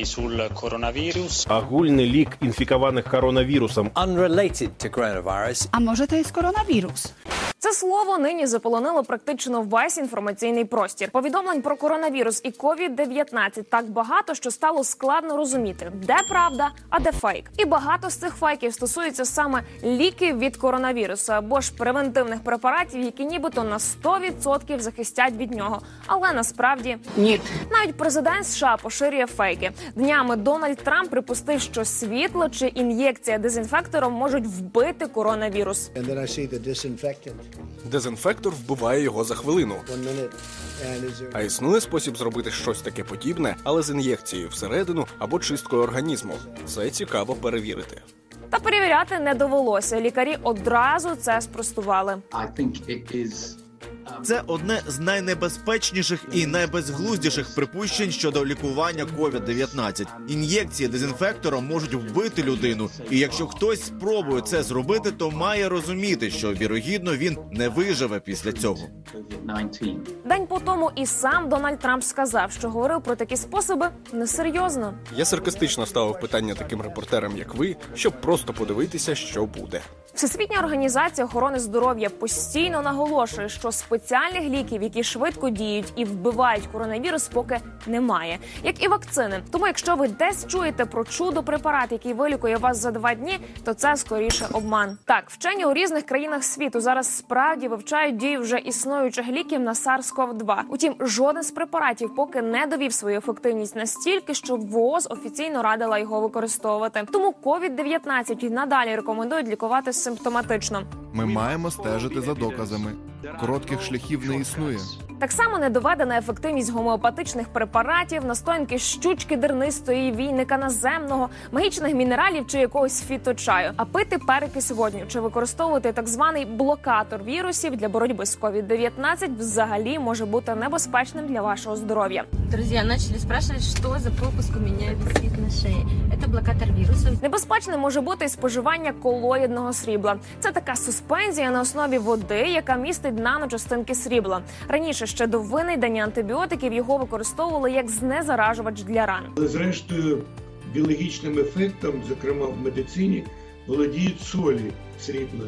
[SPEAKER 7] Огульный лик инфикованных коронавирусом.
[SPEAKER 8] Unrelated to coronavirus.
[SPEAKER 10] А може, це й коронавірус?
[SPEAKER 14] Це слово нині заполонило практично весь інформаційний простір. Повідомлень про коронавірус і ковід дев'ятнадцять так багато, що стало складно розуміти, де правда, а де фейк. І багато з цих фейків стосуються саме ліків від коронавірусу або ж превентивних препаратів, які нібито на сто відсотків захистять від нього. Але насправді ні. Навіть президент США поширює фейки. Днями Дональд Трамп припустив, що світло чи ін'єкція дезінфектором можуть вбити коронавірус.
[SPEAKER 3] Дезінфектор вбиває його за хвилину. А існує спосіб зробити щось таке подібне, але з ін'єкцією всередину або чисткою організму. Це цікаво перевірити.
[SPEAKER 14] Та перевіряти не довелося. Лікарі одразу це спростували.
[SPEAKER 25] Це одне з найнебезпечніших і найбезглуздіших припущень щодо лікування ковід дев'ятнадцять. Ін'єкції дезінфектором можуть вбити людину. І якщо хтось спробує це зробити, то має розуміти, що, вірогідно, він не виживе після цього.
[SPEAKER 14] День по тому і сам Дональд Трамп сказав, що говорив про такі способи несерйозно.
[SPEAKER 3] Я саркастично ставив питання таким репортерам, як ви, щоб просто подивитися, що буде.
[SPEAKER 14] Всесвітня організація охорони здоров'я постійно наголошує, що спеціально спеціальних ліків, які швидко діють і вбивають коронавірус, поки немає. Як і вакцини. Тому якщо ви десь чуєте про чудо-препарат, який вилікує вас за два дні, то це скоріше обман. Так, вчені у різних країнах світу зараз справді вивчають дію вже існуючих ліків на сарс ков два. Утім, жоден з препаратів поки не довів свою ефективність настільки, що ВООЗ офіційно радила його використовувати. Тому ковід дев'ятнадцять і надалі рекомендують лікувати симптоматично.
[SPEAKER 6] Ми маємо стежити за доказами. Коротких шляхів не існує.
[SPEAKER 14] Так само не доведена ефективність гомеопатичних препаратів, настоянки щучки дернистої, війника наземного, магічних мінералів чи якогось фіточаю. А пити перекись водню чи використовувати так званий блокатор вірусів для боротьби з ковід дев'ятнадцять взагалі може бути небезпечним для вашого здоров'я.
[SPEAKER 9] Друзі, почали спрашивати, що за пропуск у мене висить на шиї. Це блокатор вірусів.
[SPEAKER 14] Небезпечним може бути і споживання колоїдного срібла. Це така суспензія на основі води, яка містить наночастинки срібла. Раніше, ще до винайдення антибіотиків, його використовували як знезаражувач для ран.
[SPEAKER 11] Але зрештою біологічним ефектом, зокрема в медицині, володіють солі срібла.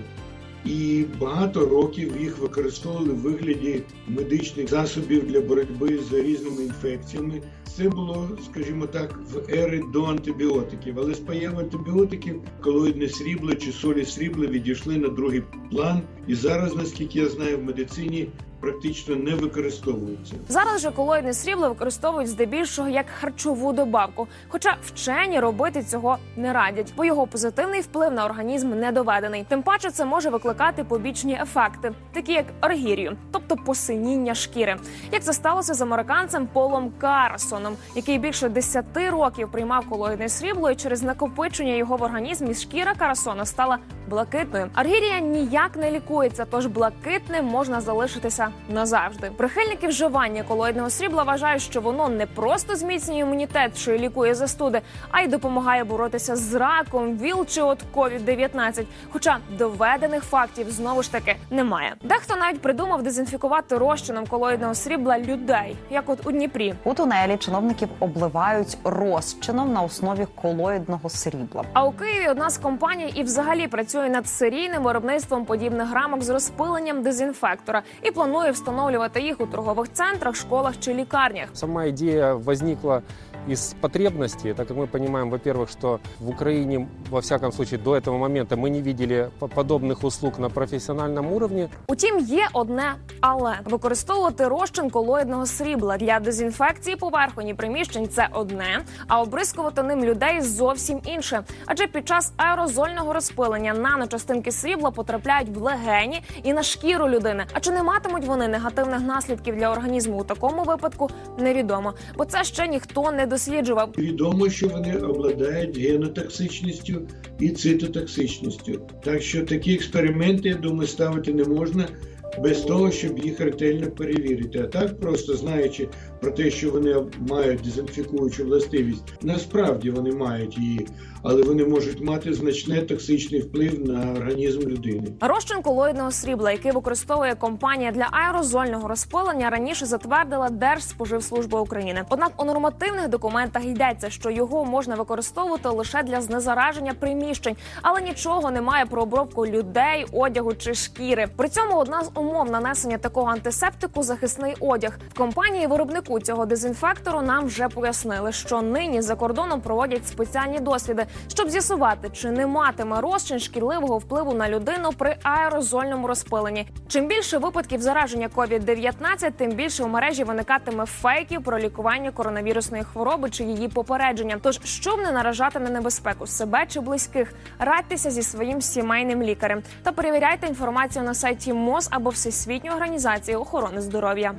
[SPEAKER 11] І багато років їх використовували в вигляді медичних засобів для боротьби з різними інфекціями. Це було, скажімо так, в ери до антибіотиків. Але з появою антибіотиків колоїдне срібло чи солі срібла відійшли на другий план. І зараз, наскільки я знаю, в медицині практично не використовується.
[SPEAKER 14] Зараз же колоїдне срібло використовують здебільшого як харчову добавку. Хоча вчені робити цього не радять, бо його позитивний вплив на організм не доведений. Тим паче це може викликати побічні ефекти, такі як аргірію, тобто посиніння шкіри. Як це сталося з американцем Полом Карсоном, який більше десяти років приймав колоїдне срібло, і через накопичення його в організмі шкіра Карсона стала блакитною. Аргірія ніяк не лікується, тож блакитним можна залишитися назавжди. Прихильники вживання колоїдного срібла вважають, що воно не просто зміцнює імунітет чи лікує застуди, а й допомагає боротися з раком, ВІЛ чи от ковід дев'ятнадцять. Хоча доведених фактів знову ж таки немає. Дехто навіть придумав дезінфікувати розчином колоїдного срібла людей, як от у Дніпрі.
[SPEAKER 13] У тунелі чиновників обливають розчином на основі колоїдного срібла.
[SPEAKER 14] А у Києві одна з компаній і взагалі працює над серійним виробництвом подібних рамок з розпиленням дезінфектора і планує встановлювати їх у торгових центрах, школах чи лікарнях.
[SPEAKER 15] Сама идея возникла из потребности, так как мы понимаем, во-первых, что в Украине, во всяком случае, до этого момента мы не видели подобных услуг на профессиональном уровне.
[SPEAKER 14] Утім, є одне але. Використовувати розчин колоїдного срібла для дезінфекції поверхонь приміщень – це одне, а обрискувати ним людей – зовсім інше. Адже під час аерозольного розпилення наночастинки срібла потрапляють в легені і на шкіру людини. А чи не матимуть вони негативних наслідків для організму у такому випадку – невідомо. Бо це ще ніхто не досліджував.
[SPEAKER 11] Відомо, що вони обладають генотоксичністю і цитотоксичністю. Так що такі експерименти, я думаю, ставити не можна без того, щоб їх ретельно перевірити. А так, просто знаючи про те, що вони мають дезінфікуючу властивість, насправді вони мають її, але вони можуть мати значний токсичний вплив на організм людини.
[SPEAKER 14] Розчин колоїдного срібла, який використовує компанія для аерозольного розпилення, раніше затвердила Держспоживслужба України. Однак у нормативних документах йдеться, що його можна використовувати лише для знезараження приміщень, але нічого немає про обробку людей, одягу чи шкіри. При цьому одна з умов нанесення такого антисептику – захисний одяг. В компанії-виробнику цього дезінфектору нам вже пояснили, що нині за кордоном проводять спеціальні досліди, щоб з'ясувати, чи не матиме розчин шкідливого впливу на людину при аерозольному розпиленні. Чим більше випадків зараження ковід дев'ятнадцять, тим більше у мережі виникатиме фейків про лікування коронавірусної хвороби чи її попередження. Тож, щоб не наражати на небезпеку себе чи близьких, радьтеся зі своїм сімейним лікарем та перевіряйте інформацію на сайті МОЗ або Всесвітньої організації охорони здоров'я.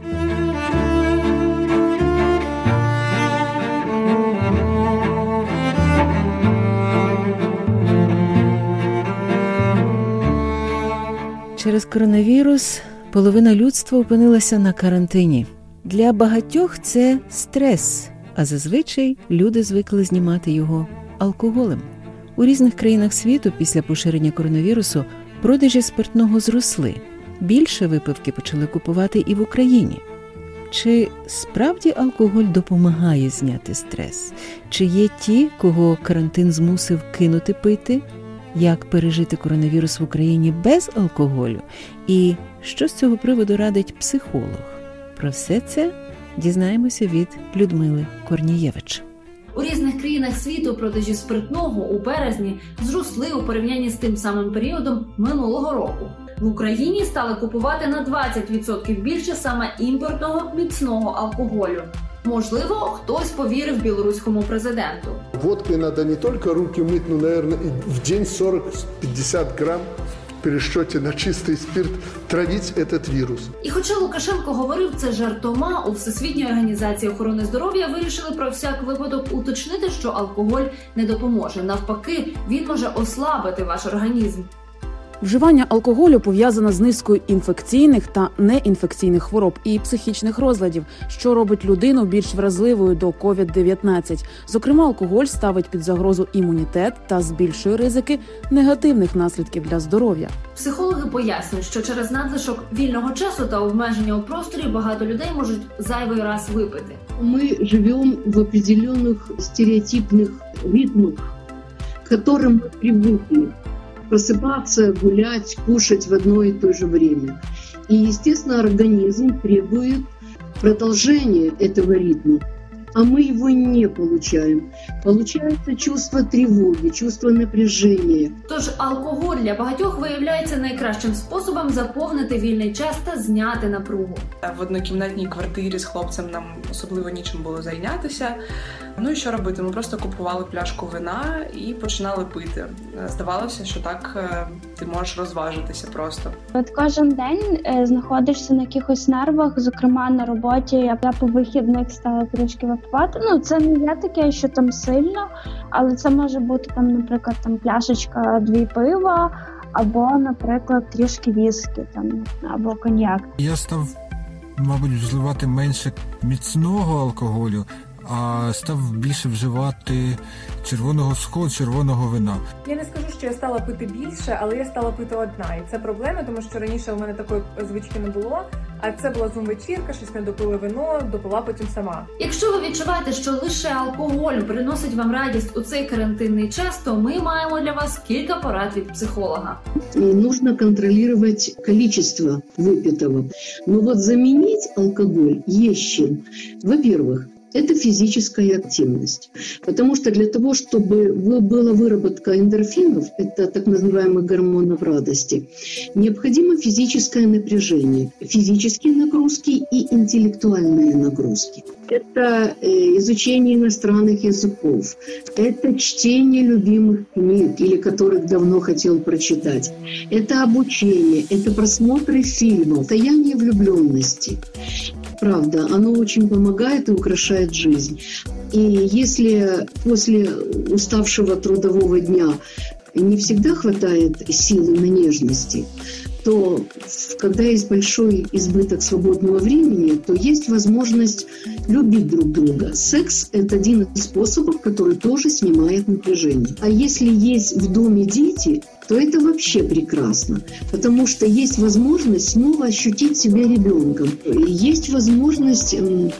[SPEAKER 1] Через коронавірус половина людства опинилася на карантині. Для багатьох це стрес, а зазвичай люди звикли знімати його алкоголем. У різних країнах світу після поширення коронавірусу продажі спиртного зросли. Більше випивки почали купувати і в Україні. Чи справді алкоголь допомагає зняти стрес? Чи є ті, кого карантин змусив кинути пити? як пережити коронавірус в Україні без алкоголю і що з цього приводу радить психолог. Про все це дізнаємося від Людмили Корнієвич.
[SPEAKER 16] У різних країнах світу продажі спиртного у березні зросли у порівнянні з тим самим періодом минулого року. В Україні стали купувати на двадцять відсотків більше саме імпортного міцного алкоголю. Можливо, хтось повірив білоруському президенту.
[SPEAKER 18] Водкой надо не только руки мыть, но, наверное, в день сорок-пятьдесят грамм в пересчете на чистый спирт травить этот вирус.
[SPEAKER 16] І хоча Лукашенко говорив це жартома, у Всесвітній організації охорони здоров'я вирішили про всяк випадок уточнити, що алкоголь не допоможе. Навпаки, він може ослабити ваш організм.
[SPEAKER 19] Вживання алкоголю пов'язане з низкою інфекційних та неінфекційних хвороб і психічних розладів, що робить людину більш вразливою до ковід дев'ятнадцять. Зокрема, алкоголь ставить під загрозу імунітет та збільшує ризики негативних наслідків для здоров'я.
[SPEAKER 16] Психологи пояснюють, що через надлишок вільного часу та обмеження у просторі багато людей можуть зайвий раз випити.
[SPEAKER 20] Ми живемо в определених стереотипних ритмах, к которым мы привыкли. Просыпаться, гулять, кушать в одно и то же время. И, естественно, организм требует продолжения этого ритма, а мы его не получаем. Получается чувство тревоги, чувство напряжения.
[SPEAKER 16] Тож алкоголь для багатьох виявляється найкращим способом заповнити вільний час та зняти напругу.
[SPEAKER 21] В однокімнатній квартирі з хлопцем нам особливо нічим було зайнятися. Ну і що робити? Ми просто купували пляшку вина і починали пити. Здавалося, що так ти можеш розважитися просто.
[SPEAKER 24] От кожен день знаходишся на якихось нервах, зокрема на роботі. Я по вихідних стала трішки випивати. Ну, це не є таке, що там сильно, але це може бути там, наприклад, там пляшечка дві пива, або, наприклад, трішки віскі там, або коньяк.
[SPEAKER 26] Я став, мабуть, вживати менше міцного алкоголю, а став більше вживати червоного сходу, червоного вина.
[SPEAKER 27] Я не скажу, що я стала пити більше, але я стала пити одна. І це проблема, тому що раніше у мене такої звички не було, а це була зум-вечірка, щось не допила вино, допила потім сама.
[SPEAKER 16] Якщо ви відчуваєте, що лише алкоголь приносить вам радість у цей карантинний час, то ми маємо для вас кілька порад від психолога.
[SPEAKER 20] Нужно контролировать количество выпитого. Но вот заменить алкоголь есть чем. Во-первых, это физическая активность. Потому что для того, чтобы была выработка эндорфинов, это так называемых гормонов радости, необходимо физическое напряжение, физические нагрузки и интеллектуальные нагрузки. Это изучение иностранных языков, это чтение любимых книг, или которых давно хотел прочитать, это обучение, это просмотры фильмов, состояние влюбленности. Правда, оно очень помогает и украшает жизнь. И если после уставшего трудового дня не всегда хватает силы на нежности, то когда есть большой избыток свободного времени, то есть возможность любить друг друга. Секс – это один из способов, который тоже снимает напряжение. А если есть в доме дети, то это вообще прекрасно, потому что есть возможность снова ощутить себя ребенком. Есть возможность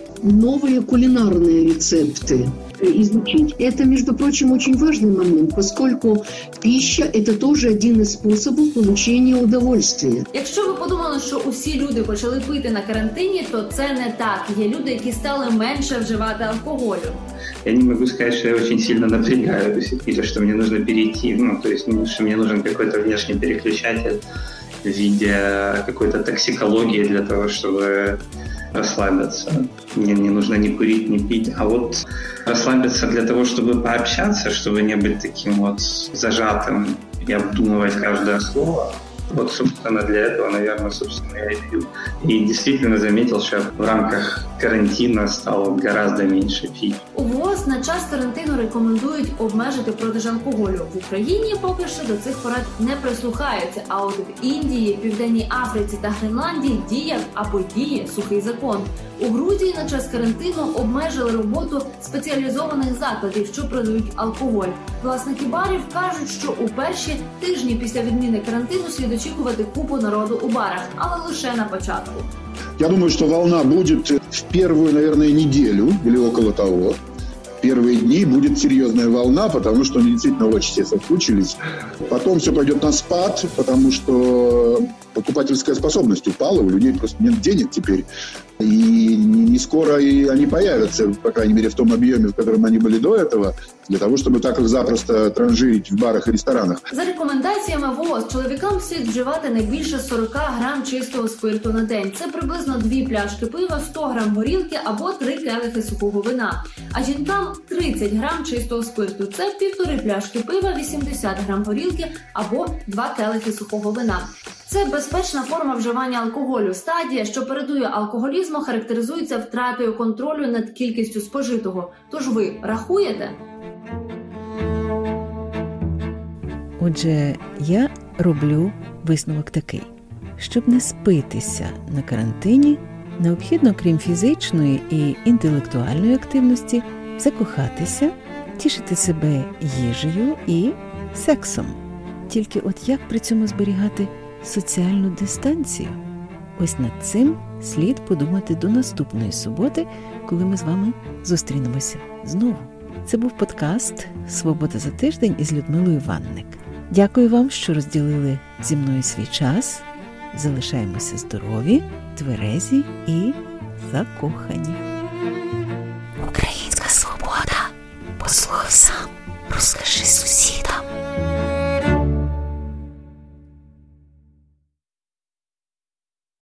[SPEAKER 20] новые кулинарные рецепты изучить. Это, между прочим, очень важный момент, поскольку пища – это тоже один из способов получения удовольствия.
[SPEAKER 16] Якщо ви подумали, що усі люди почали пити на карантині, то це не так. Є люди, які стали менше вживати алкоголю.
[SPEAKER 28] Я не могу сказать, что я очень сильно напрягаюсь, или что мне нужно перейти, ну, то есть, что мне нужен какой-то внешний переключатель в виде какой-то токсикологии для того, чтобы расслабиться. Мне не нужно ни курить, ни пить, а вот расслабиться для того, чтобы пообщаться, чтобы не быть таким вот зажатым и обдумывать каждое слово. Вот, собственно, для этого, наверное, собственно, я и пью. И действительно заметил, что в рамках карантина стало гораздо меньше пить.
[SPEAKER 16] У ВООЗ на час карантину рекомендують обмежити продаж алкоголю. В Україні поки що до цих порад не прислухаються, а от в Індії, Південній Африці та Гренландії діяв або діє сухий закон. У Грузії на час карантину обмежили роботу спеціалізованих закладів, що продають алкоголь. Власники барів кажуть, що у перші тижні після відміни карантину слід очікувати купу народу у барах, але лише на початку.
[SPEAKER 29] Я думаю, что волна будет в первую, наверное, неделю или около того.
[SPEAKER 2] Первые дни будет серьезная волна, потому что они действительно очень все соскучились. Потом все пойдет на спад, потому что покупательская способность упала, у людей просто нет денег теперь. И не скоро и они появятся, по крайней мере, в том объеме, в котором они были до этого, для того, чтобы так их запросто транжирить в барах и ресторанах.
[SPEAKER 16] За рекомендаціями ВООЗ, чоловікам слід вживати не більше сорок грам чистого спирту на день. Це приблизно дві пляшки пива, сто грам горілки або три келихи сухого вина. А жінкам тридцять грам чистого спирту. Це півтори пляшки пива, вісімдесят грам горілки або два келихи сухого вина. Це безпечна форма вживання алкоголю. Стадія, що передує алкоголізму, характеризується втратою контролю над кількістю спожитого. Тож ви рахуєте?
[SPEAKER 1] Отже, я роблю висновок такий. Щоб не спитися на карантині, необхідно, крім фізичної і інтелектуальної активності, закохатися, тішити себе їжею і сексом. Тільки от як при цьому зберігати соціальну дистанцію? Ось над цим слід подумати до наступної суботи, коли ми з вами зустрінемося знову. Це був подкаст «Свобода за тиждень» із Людмилою Ванник. Дякую вам, що розділили зі мною свій час. Залишаємося здорові, тверезі і закохані.
[SPEAKER 4] Українська свобода. Послухай сам, розкажи сусідам.